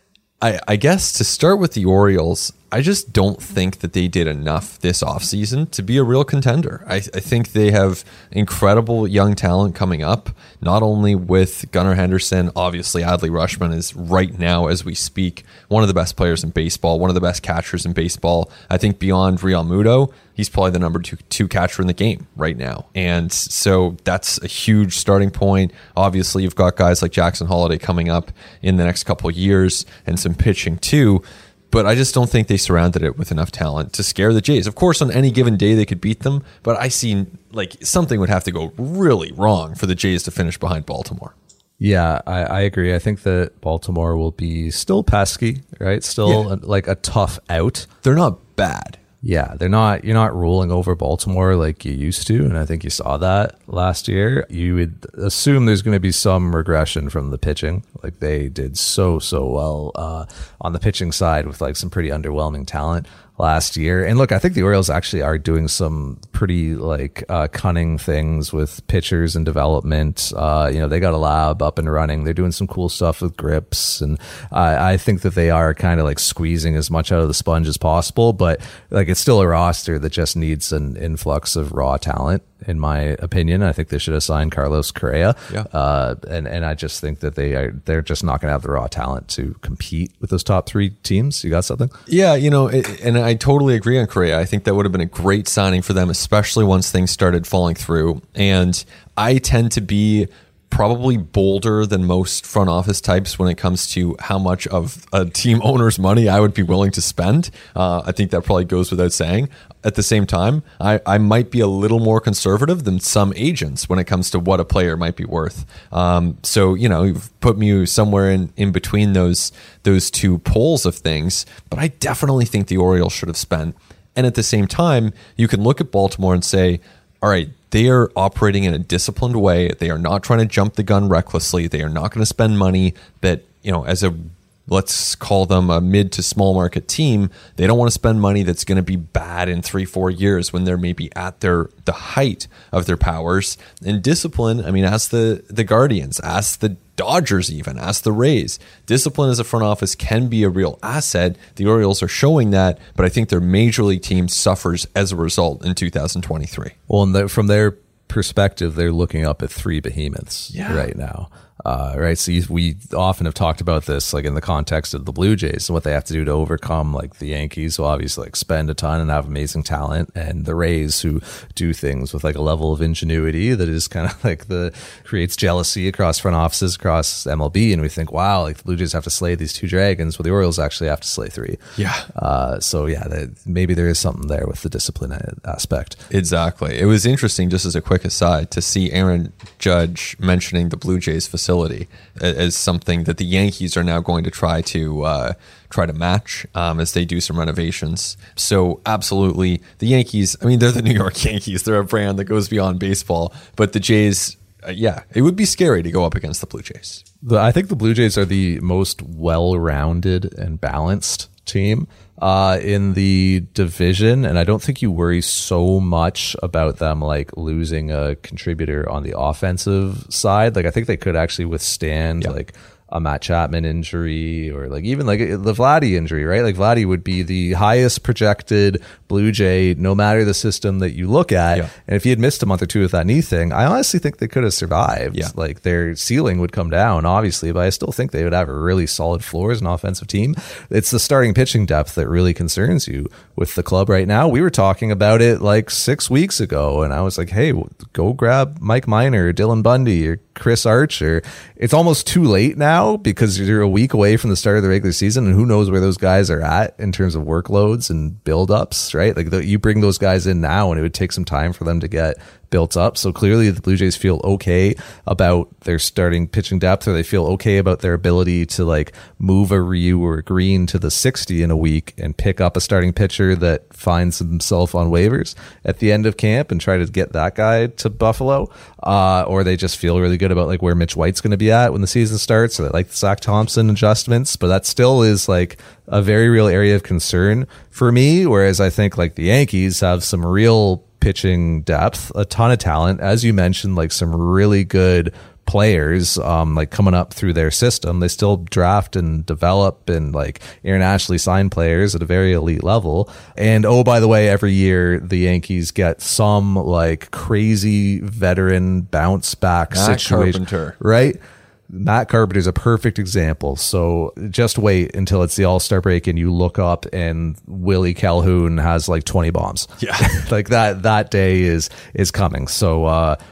I guess to start with the Orioles, I just don't think that they did enough this offseason to be a real contender. I think they have incredible young talent coming up, not only with Gunnar Henderson. Obviously, Adley Rutschman is right now, as we speak, one of the best players in baseball, one of the best catchers in baseball. I think beyond Real Muto, he's probably the number two catcher in the game right now. And so that's a huge starting point. Obviously, you've got guys like Jackson Holliday coming up in the next couple of years and some pitching too. But I just don't think they surrounded it with enough talent to scare the Jays. Of course, on any given day, they could beat them. But I see something would have to go really wrong for the Jays to finish behind Baltimore. Yeah, I agree. I think that Baltimore will be still pesky, right? Still a tough out. They're not bad. Yeah, you're not rolling over Baltimore like you used to, and I think you saw that last year. You would assume there's going to be some regression from the pitching. They did so well on the pitching side with some pretty underwhelming talent last year. And look, I think the Orioles actually are doing some pretty like cunning things with pitchers and development. They got a lab up and running. They're doing some cool stuff with grips, and I think that they are kind of like squeezing as much out of the sponge as possible. But like, it's still a roster that just needs an influx of raw talent, in my opinion. I think they should have signed Carlos Correa. And I just think that they're just not going to have the raw talent to compete with those top 3 teams. You got something? Yeah, and I totally agree on Correa. I think that would have been a great signing for them, especially once things started falling through. And I tend to be probably bolder than most front office types when it comes to how much of a team owner's money I would be willing to spend. I think that probably goes without saying. At the same time, I might be a little more conservative than some agents when it comes to what a player might be worth. So, you've put me somewhere in between those 2 poles of things, but I definitely think the Orioles should have spent. And at the same time, you can look at Baltimore and say, all right, they are operating in a disciplined way. They are not trying to jump the gun recklessly. They are not going to spend money that, as a, let's call them a mid to small market team, they don't want to spend money that's going to be bad in 3-4 years when they're maybe at the height of their powers. And discipline, I mean, ask the Guardians, ask the Dodgers even, ask the Rays. Discipline as a front office can be a real asset. The Orioles are showing that, but I think their major league team suffers as a result in 2023. Well, and from their perspective, they're looking up at 3 behemoths right now. Right. So we often have talked about this, like in the context of the Blue Jays and what they have to do to overcome like the Yankees, who obviously like spend a ton and have amazing talent, and the Rays, who do things with like a level of ingenuity that is kind of like creates jealousy across front offices, across MLB. And we think, wow, like the Blue Jays have to slay these 2 dragons. Well, the Orioles actually have to slay 3. Yeah. So maybe there is something there with the discipline aspect. Exactly. It was interesting, just as a quick aside, to see Aaron Judge mentioning the Blue Jays facility as something that the Yankees are now going to try to match as they do some renovations. So absolutely, the Yankees, I mean, they're the New York Yankees. They're a brand that goes beyond baseball. But the Jays, it would be scary to go up against the Blue Jays. I think the Blue Jays are the most well-rounded and balanced team in the division, and I don't think you worry so much about them like losing a contributor on the offensive side. Like, I think they could actually withstand like a Matt Chapman injury, or like even like the Vladdy injury, right? Like Vladdy would be the highest projected Blue Jay, no matter the system that you look at. Yeah. And if he had missed a month or 2 with that knee thing, I honestly think they could have survived. Yeah. Like their ceiling would come down, obviously, but I still think they would have a really solid floor as an offensive team. It's the starting pitching depth that really concerns you with the club right now. We were talking about it like 6 weeks ago, and I was like, hey, go grab Mike Minor or Dylan Bundy or Chris Archer. It's almost too late now because you're a week away from the start of the regular season, and who knows where those guys are at in terms of workloads and build-ups, right? Like you bring those guys in now, and it would take some time for them to get built up. So clearly the Blue Jays feel okay about their starting pitching depth, or they feel okay about their ability to like move a Ryu or a Green to the 60 in a week and pick up a starting pitcher that finds himself on waivers at the end of camp and try to get that guy to Buffalo. Or they just feel really good about like where Mitch White's going to be at when the season starts. So they like the Zach Thompson adjustments, but that still is like a very real area of concern for me. Whereas I think like the Yankees have some real pitching depth, a ton of talent, as you mentioned, like some really good players like coming up through their system. They still draft and develop and like internationally sign players at a very elite level. And oh, by the way, every year the Yankees get some like crazy veteran bounce back situation, Carpenter. Right? Matt Carpenter is a perfect example. So just wait until it's the All-Star break and you look up and Willie Calhoun has like 20 bombs. Yeah. Like that day is coming. So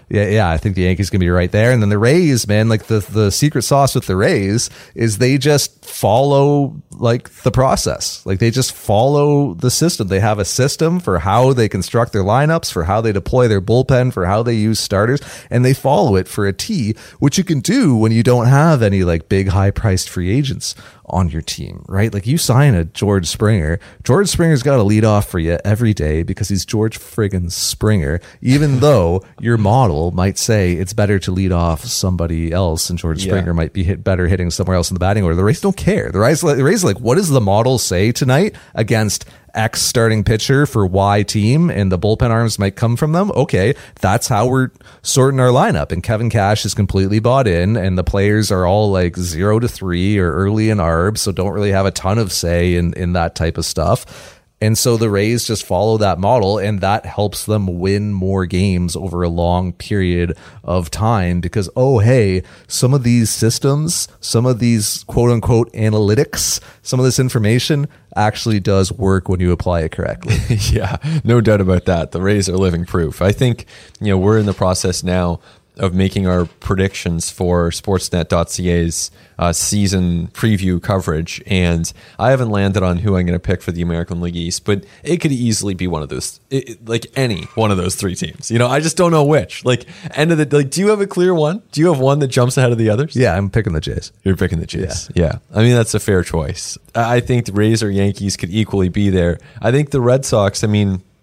I think the Yankees gonna be right there. And then the Rays, man, like the secret sauce with the Rays is they just follow like the process. Like they just follow the system. They have a system for how they construct their lineups, for how they deploy their bullpen, for how they use starters, and they follow it for a T, which you can do when you don't have any like big high priced free agents on your team, right? Like you sign a George Springer. George Springer's got to lead off for you every day because he's George friggin' Springer, even though your model might say it's better to lead off somebody else and George Springer might be better hitting somewhere else in the batting order. The Rays don't care. The Rays like, what does the model say tonight against X starting pitcher for Y team, and the bullpen arms might come from them? Okay, that's how we're sorting our lineup. And Kevin Cash is completely bought in, and the players are all like 0 to 3 or early in ARB, so don't really have a ton of say in that type of stuff. And so the Rays just follow that model, and that helps them win more games over a long period of time because, oh, hey, some of these systems, some of these quote unquote analytics, some of this information actually does work when you apply it correctly. Yeah, no doubt about that. The Rays are living proof. I think, we're in the process now of making our predictions for Sportsnet.ca's season preview coverage, and I haven't landed on who I'm going to pick for the American League East, but it could easily be one of those, like any one of those three teams. I just don't know which. Like, do you have a clear one? Do you have one that jumps ahead of the others? Yeah, I'm picking the Jays. You're picking the Jays. Yeah. I mean, that's a fair choice. I think the Rays or Yankees could equally be there. I think the Red Sox, to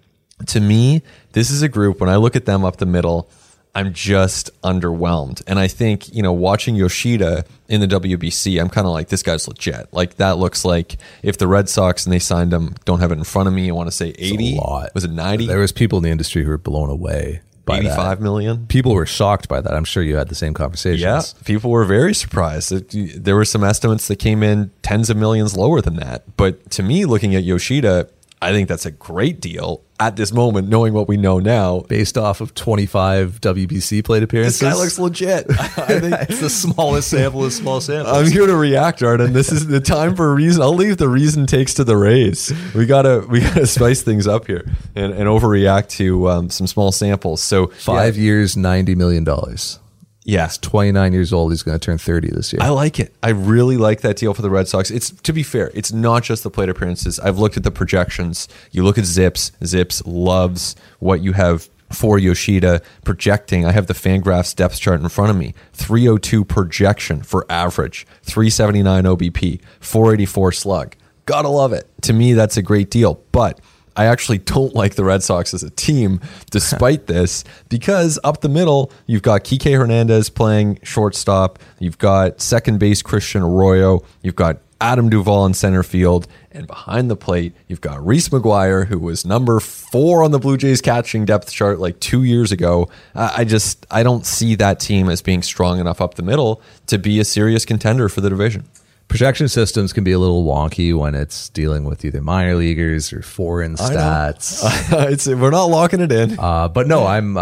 me, this is a group, when I look at them up the middle, I'm just underwhelmed. And I think, watching Yoshida in the WBC, I'm kind of like, this guy's legit. Like, that looks like if the Red Sox, and they signed him, don't have it in front of me, I want to say 80. Was it 90? There was people in the industry who were blown away by 85 that. million? People were shocked by that. I'm sure you had the same conversations. Yeah, people were very surprised. There were some estimates that came in tens of millions lower than that. But to me, looking at Yoshida, I think that's a great deal at this moment, knowing what we know now. Based off of 25 WBC plate appearances. This guy looks legit. I think it's the smallest sample of small samples. I'm here to react, Arden. This is the time for a reason. I'll leave the reason takes to the Rays. We gotta spice things up here and overreact to some small samples. So 5 years, $90 million. Yeah. He's 29 years old. He's going to turn 30 this year. I like it. I really like that deal for the Red Sox. It's, to be fair, it's not just the plate appearances. I've looked at the projections. You look at Zips. Zips loves what you have for Yoshida projecting. I have the Fangraphs depth chart in front of me. 302 projection for average, 379 OBP, 484 slug. Gotta love it. To me, that's a great deal. But I actually don't like the Red Sox as a team despite this, because up the middle, you've got Kike Hernandez playing shortstop. You've got second base Christian Arroyo. You've got Adam Duvall in center field. And behind the plate, you've got Reese McGuire, who was number 4 on the Blue Jays catching depth chart like 2 years ago. I don't see that team as being strong enough up the middle to be a serious contender for the division. Projection systems can be a little wonky when it's dealing with either minor leaguers or foreign stats. We're not locking it in. But no, I'm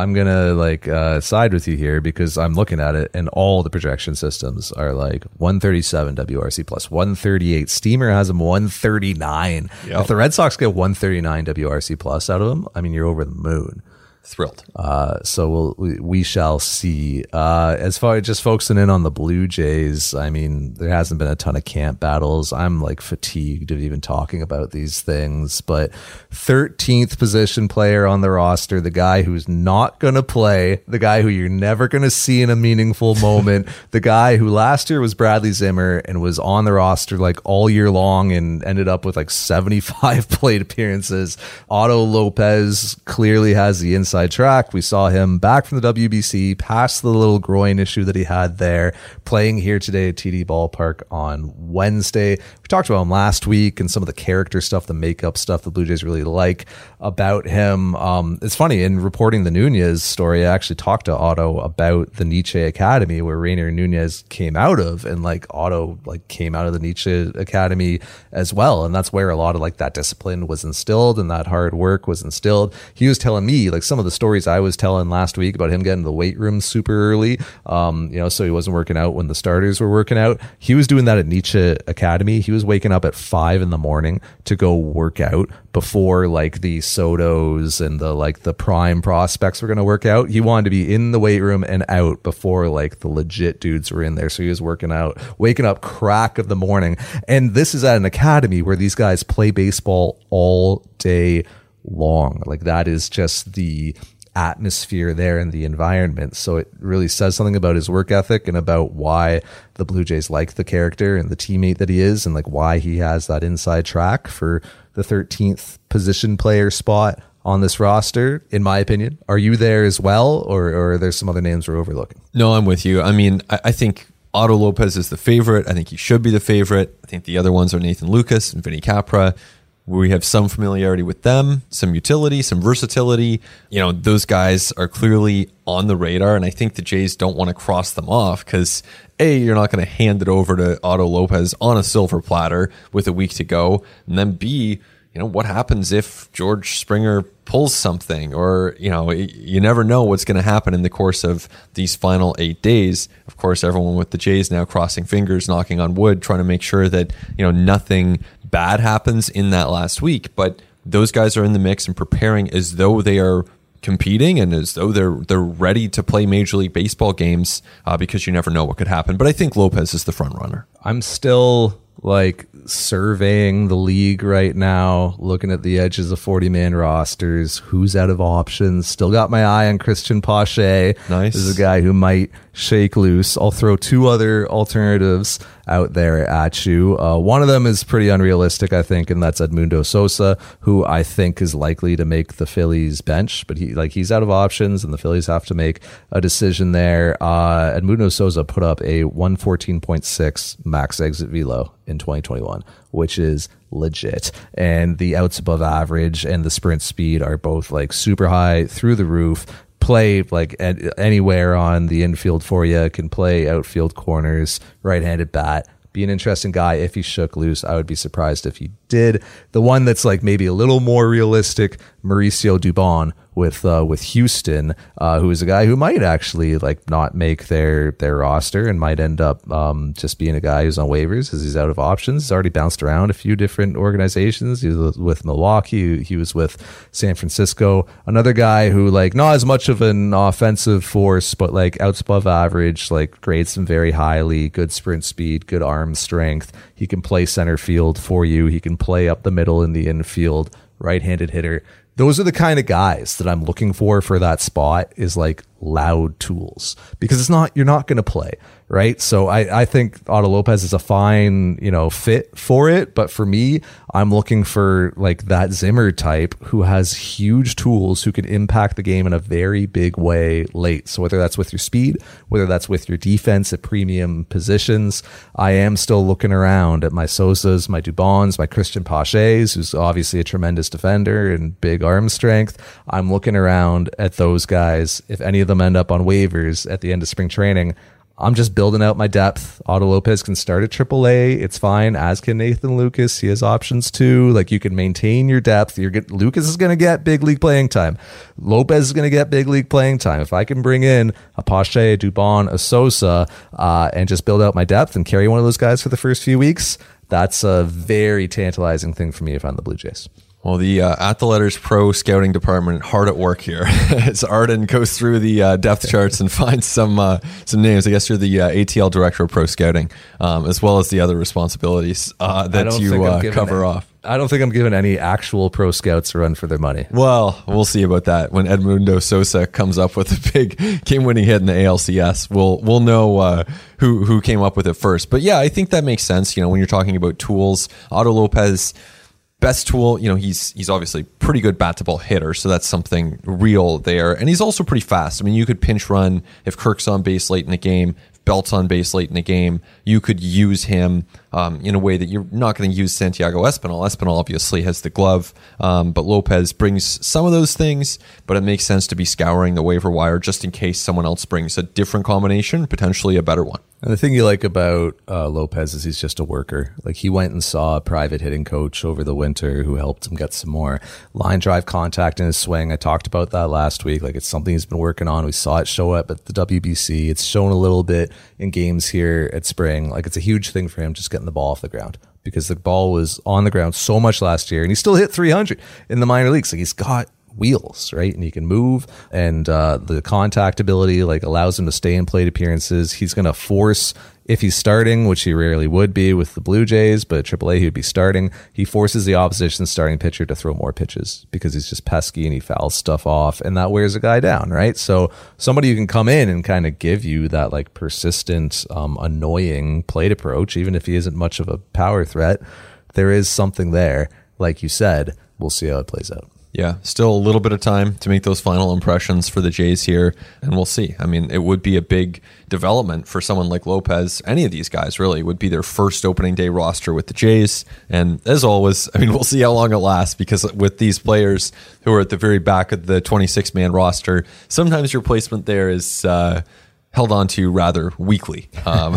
gonna side with you here, because I'm looking at it and all the projection systems are like 137 WRC plus, 138. Steamer has them 139. Yep. If the Red Sox get 139 WRC plus out of them, I mean, you're over the moon. Thrilled. So we shall see. As far as just focusing in on the Blue Jays, I mean, there hasn't been a ton of camp battles. I'm like fatigued of even talking about these things, but 13th position player on the roster, the guy who's not going to play, the guy who you're never going to see in a meaningful moment, the guy who last year was Bradley Zimmer and was on the roster like all year long and ended up with like 75 plate appearances. Otto Lopez clearly has the inside track. We saw him back from the WBC, past the little groin issue that he had there, playing here today at TD Ballpark on Wednesday. We talked about him last week and some of the character stuff, the makeup stuff the Blue Jays really like about him. It's funny, in reporting the Nunez story, I actually talked to Otto about the Nietzsche Academy where Rainer Nunez came out of, and like Otto like came out of the Nietzsche Academy as well, and that's where a lot of like that discipline was instilled and that hard work was instilled. He was telling me like some of the stories I was telling last week about him getting to the weight room super early, so he wasn't working out when the starters were working out. He was doing that at Nietzsche Academy. He was waking up at 5 a.m. to go work out before like the Sotos and the prime prospects were going to work out. He wanted to be in the weight room and out before like the legit dudes were in there. So he was working out, waking up crack of the morning. And this is at an academy where these guys play baseball all day long. Like that is just the atmosphere there in the environment. So it really says something about his work ethic and about why the Blue Jays like the character and the teammate that he is, and like why he has that inside track for the 13th position player spot on this roster, in my opinion. Are you there as well, or are there some other names we're overlooking? No, I'm with you. I mean, I think Otto Lopez is the favorite. I think he should be the favorite. I think the other ones are Nathan Lucas and Vinny Capra. We have some familiarity with them, some utility, some versatility. You know, those guys are clearly on the radar, and I think the Jays don't want to cross them off because, A, you're not going to hand it over to Otto Lopez on a silver platter with a week to go, and then B, you know, what happens if George Springer pulls something, or, you know, you never know what's going to happen in the course of these final 8 days. Of course, everyone with the Jays now crossing fingers, knocking on wood, trying to make sure that, you know, nothing bad happens in that last week. But those guys are in the mix and preparing as though they are competing and as though they're ready to play Major League Baseball games, because you never know what could happen. But I think Lopez is the front runner. I'm still like surveying the league right now, looking at the edges of 40-man rosters, who's out of options. Still got my eye on Christian Pache. Nice. This is a guy who might shake loose. I'll throw two other alternatives out there at you. One of them is pretty unrealistic, I think, and that's Edmundo Sosa, who I think is likely to make the Phillies bench, but he's out of options, and the Phillies have to make a decision there. Edmundo Sosa put up a 114.6 max exit velo in 2021, which is legit, and the outs above average and the sprint speed are both like super high, through the roof. Play like anywhere on the infield for you, can play outfield corners, right-handed bat. Be an interesting guy if he shook loose. I would be surprised if he did. The one that's like maybe a little more realistic, Mauricio Dubon with Houston, who is a guy who might actually like not make their roster and might end up just being a guy who's on waivers because he's out of options. He's already bounced around a few different organizations. He was with Milwaukee. He was with San Francisco. Another guy who like not as much of an offensive force, but like outs above average, like grades him very highly, good sprint speed, good arm strength. He can play center field for you. He can play up the middle in the infield, right-handed hitter. Those are the kind of guys that I'm looking for that spot, is like loud tools, because you're not going to play, right? So I think Otto Lopez is a fine, fit for it. But for me, I'm looking for like that Zimmer type who has huge tools, who can impact the game in a very big way late. So whether that's with your speed, whether that's with your defense at premium positions, I am still looking around at my Sosas, my Dubons, my Christian Paches, who's obviously a tremendous defender and big arm strength. I'm looking around at those guys. If any of them end up on waivers at the end of spring training, I'm just building out my depth. Otto Lopez can start at AAA. It's fine, as can Nathan Lucas. He has options too. Like, you can maintain your depth. Lucas is going to get big league playing time. Lopez is going to get big league playing time. If I can bring in a Pache, a Dubon, a Sosa, and just build out my depth and carry one of those guys for the first few weeks, that's a very tantalizing thing for me if I'm the Blue Jays. Well, the At the Letters Pro scouting department hard at work here as Arden goes through the depth charts and finds some names. I guess you're the ATL director of pro scouting, as well as the other responsibilities that you cover off. I don't think I'm giving any actual pro scouts a run for their money. Well, we'll see about that when Edmundo Sosa comes up with a big game-winning hit in the ALCS. We'll know who came up with it first. But yeah, I think that makes sense. When you're talking about tools, Otto Lopez, best tool, he's obviously pretty good bat to ball hitter, so that's something real there. And he's also pretty fast. I mean, you could pinch run if Kirk's on base late in the game, if Belt's on base late in the game. You could use him in a way that you're not going to use Santiago Espinal. Espinal obviously has the glove, but Lopez brings some of those things, but it makes sense to be scouring the waiver wire just in case someone else brings a different combination, potentially a better one. And the thing you like about Lopez is he's just a worker. Like, he went and saw a private hitting coach over the winter who helped him get some more line drive contact in his swing. I talked about that last week. Like, it's something he's been working on. We saw it show up at the WBC. It's shown a little bit in games here at spring. Like, it's a huge thing for him just getting the ball off the ground, because the ball was on the ground so much last year, and he still hit 300 in the minor leagues. Like, he's got wheels, right? And he can move, and the contact ability like allows him to stay in plate appearances. He's going to force, if he's starting, which he rarely would be with the Blue Jays, but AAA he would be starting, he forces the opposition starting pitcher to throw more pitches because he's just pesky and he fouls stuff off, and that wears a guy down, right? So somebody who can come in and kind of give you that like persistent, annoying plate approach, even if he isn't much of a power threat, there is something there. Like you said, we'll see how it plays out. Yeah, still a little bit of time to make those final impressions for the Jays here, and we'll see. I mean, it would be a big development for someone like Lopez. Any of these guys really would be their first opening day roster with the Jays. And as always, I mean, we'll see how long it lasts, because with these players who are at the very back of the 26-man roster, sometimes your placement there is held on to rather weakly.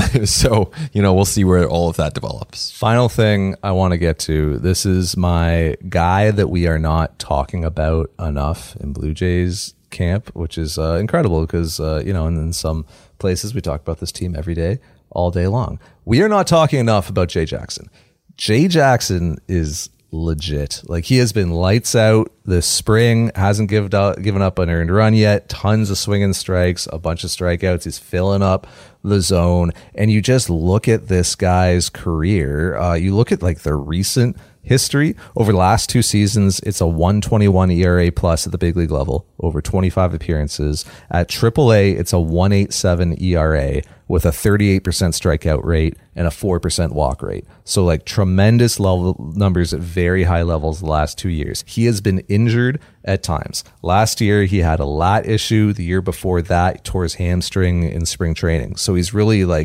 So, we'll see where all of that develops. Final thing I want to get to. This is my guy that we are not talking about enough in Blue Jays camp, which is incredible because, in some places we talk about this team every day, all day long. We are not talking enough about Jay Jackson. Jay Jackson is legit. Like, he has been lights out this spring, hasn't given up an earned run yet, tons of swinging strikes, a bunch of strikeouts. He's filling up the zone, and you just look at this guy's career. You look at like the recent history over the last 2 seasons. It's a 1.21 ERA plus at the big league level over 25 appearances. At AAA, it's a 1.87 ERA with a 38% strikeout rate and a 4% walk rate. So like tremendous level numbers at very high levels the last 2 years. He has been injured at times. Last year, he had a lat issue. The year before that, he tore his hamstring in spring training. So he's really like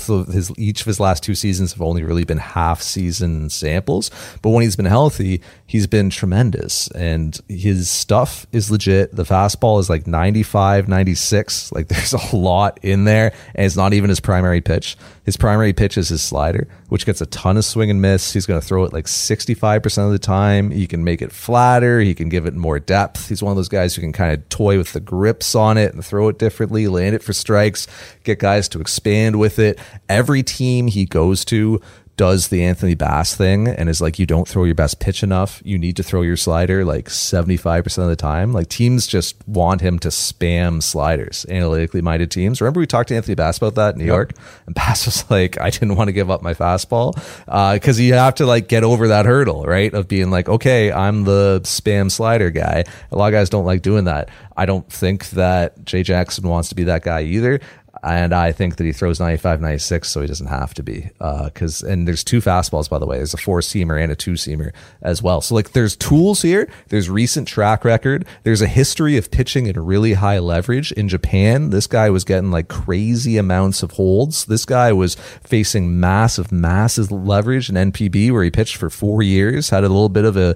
each of his last 2 seasons have only really been half season samples. But when he's been healthy, he's been tremendous, and his stuff is legit. The fastball is like 95, 96. Like, there's a lot in there, and it's not even his primary pitch. His primary pitch is his slider, which gets a ton of swing and miss. He's going to throw it like 65% of the time. He can make it flatter. He can give it more depth. He's one of those guys who can kind of toy with the grips on it and throw it differently, land it for strikes, get guys to expand with it. Every team he goes to does the Anthony Bass thing and is like, you don't throw your best pitch enough. You need to throw your slider like 75% of the time. Like, teams just want him to spam sliders, analytically minded teams. Remember we talked to Anthony Bass about that in New York? And Bass was like, I didn't want to give up my fastball because you have to like get over that hurdle, right? Of being like, okay, I'm the spam slider guy. A lot of guys don't like doing that. I don't think that Jay Jackson wants to be that guy either. And I think that he throws 95, 96, so he doesn't have to be. And there's 2 fastballs, by the way. There's a 4-seamer and a 2-seamer as well. So, like, there's tools here. There's recent track record. There's a history of pitching at really high leverage. In Japan, this guy was getting, like, crazy amounts of holds. This guy was facing massive leverage in NPB, where he pitched for 4 years, had a little bit of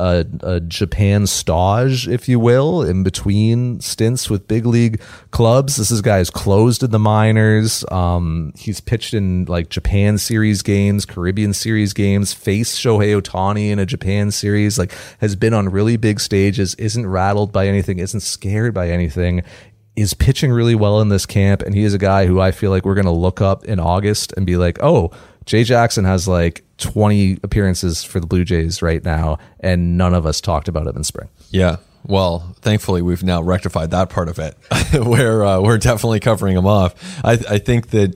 a Japan stage, if you will, in between stints with big league clubs. This is a guy who's closed in the minors. He's pitched in like Japan series games, Caribbean series games, faced Shohei Ohtani in a Japan series, like has been on really big stages, isn't rattled by anything, isn't scared by anything, is pitching really well in this camp. And he is a guy who I feel like we're going to look up in August and be like, oh, Jay Jackson has like 20 appearances for the Blue Jays right now, and none of us talked about him in spring. Yeah. Well, thankfully, we've now rectified that part of it, where we're definitely covering them off. I think that,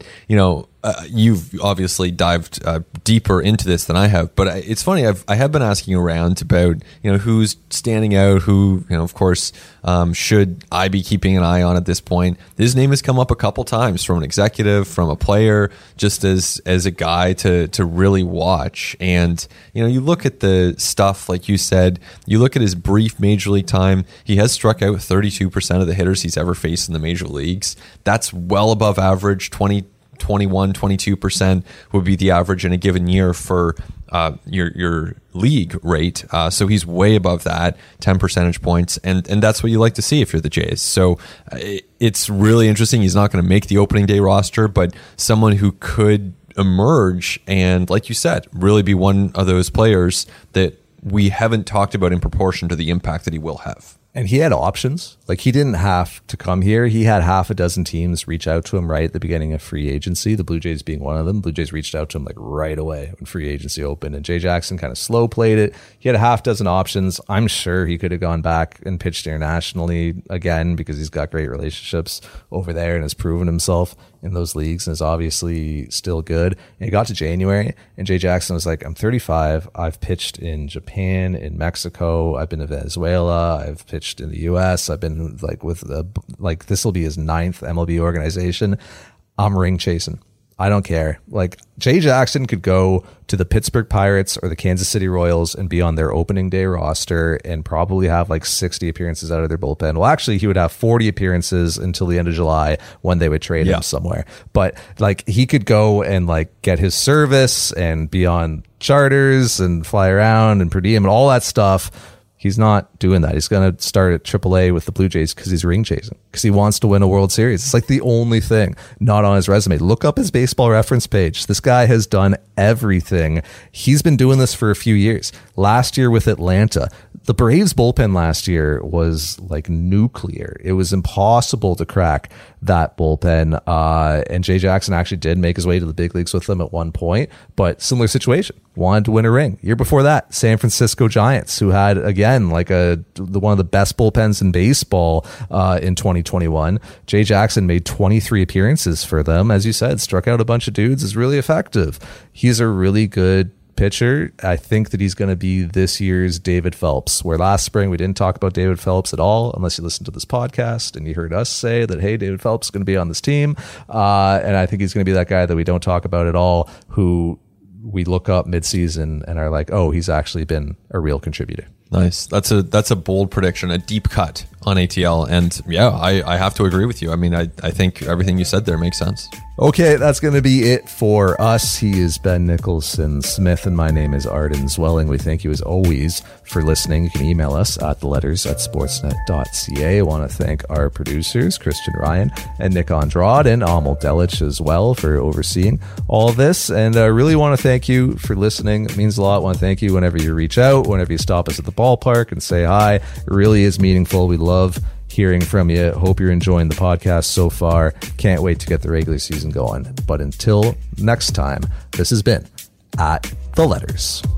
you've obviously dived deeper into this than I have, but it's funny. I have been asking around about, who's standing out, who, of course, should I be keeping an eye on at this point. His name has come up a couple times from an executive, from a player, just as a guy to really watch. And, you look at the stuff, like you said, you look at his brief major league time, he has struck out 32% of the hitters he's ever faced in the major leagues. That's well above average. 22% would be the average in a given year for your league rate. So he's way above that, 10 percentage points. And that's what you like to see if you're the Jays. So it's really interesting. He's not going to make the opening day roster, but someone who could emerge and, like you said, really be one of those players that we haven't talked about in proportion to the impact that he will have. And he had options. Like, he didn't have to come here. He had half a dozen teams reach out to him right at the beginning of free agency, the Blue Jays being one of them. Blue Jays reached out to him like right away when free agency opened, and Jay Jackson kind of slow played it. He had a half dozen options. I'm sure he could have gone back and pitched internationally again because he's got great relationships over there and has proven himself in those leagues and is obviously still good. And he got to January, and Jay Jackson was like, I'm 35. I've pitched in Japan, in Mexico. I've been to Venezuela. I've pitched in the US. I've been like with this will be his 9th MLB organization. I'm ring chasing. I don't care. Like, Jay Jackson could go to the Pittsburgh Pirates or the Kansas City Royals and be on their opening day roster and probably have like 60 appearances out of their bullpen. Well, actually, he would have 40 appearances until the end of July when they would trade him somewhere. But like, he could go and like get his service and be on charters and fly around and per diem and all that stuff. He's not doing that. He's going to start at AAA with the Blue Jays because he's ring chasing, because he wants to win a World Series. It's like the only thing not on his resume. Look up his Baseball Reference page. This guy has done everything. He's been doing this for a few years. Last year with Atlanta, the Braves bullpen last year was like nuclear. It was impossible to crack that bullpen. And Jay Jackson actually did make his way to the big leagues with them at one point, but similar situation. Wanted to win a ring. Year before that, San Francisco Giants, who had, again, like one of the best bullpens in baseball in 2021. Jay Jackson made 23 appearances for them. As you said, struck out a bunch of dudes, is really effective. He's a really good pitcher. I think that he's going to be this year's David Phelps, where last spring we didn't talk about David Phelps at all, unless you listened to this podcast and you heard us say that, hey, David Phelps is going to be on this team. And I think he's going to be that guy that we don't talk about at all, who we look up midseason and are like, oh, he's actually been a real contributor. Nice. That's a bold prediction, a deep cut on ATL. And yeah, I have to agree with you. I mean, I think everything you said there makes sense. Okay, that's going to be it for us. He is Ben Nicholson Smith, and my name is Arden Zwelling. We thank you, as always, for listening. You can email us at theletters@sportsnet.ca. I want to thank our producers, Christian Ryan and Nick Andrade, and Amal Delich as well, for overseeing all of this. And I really want to thank you for listening. It means a lot. I want to thank you whenever you reach out, whenever you stop us at the ballpark and say hi. It really is meaningful. We love hearing from you. Hope you're enjoying the podcast so far. Can't wait to get the regular season going. But until next time, this has been At The Letters.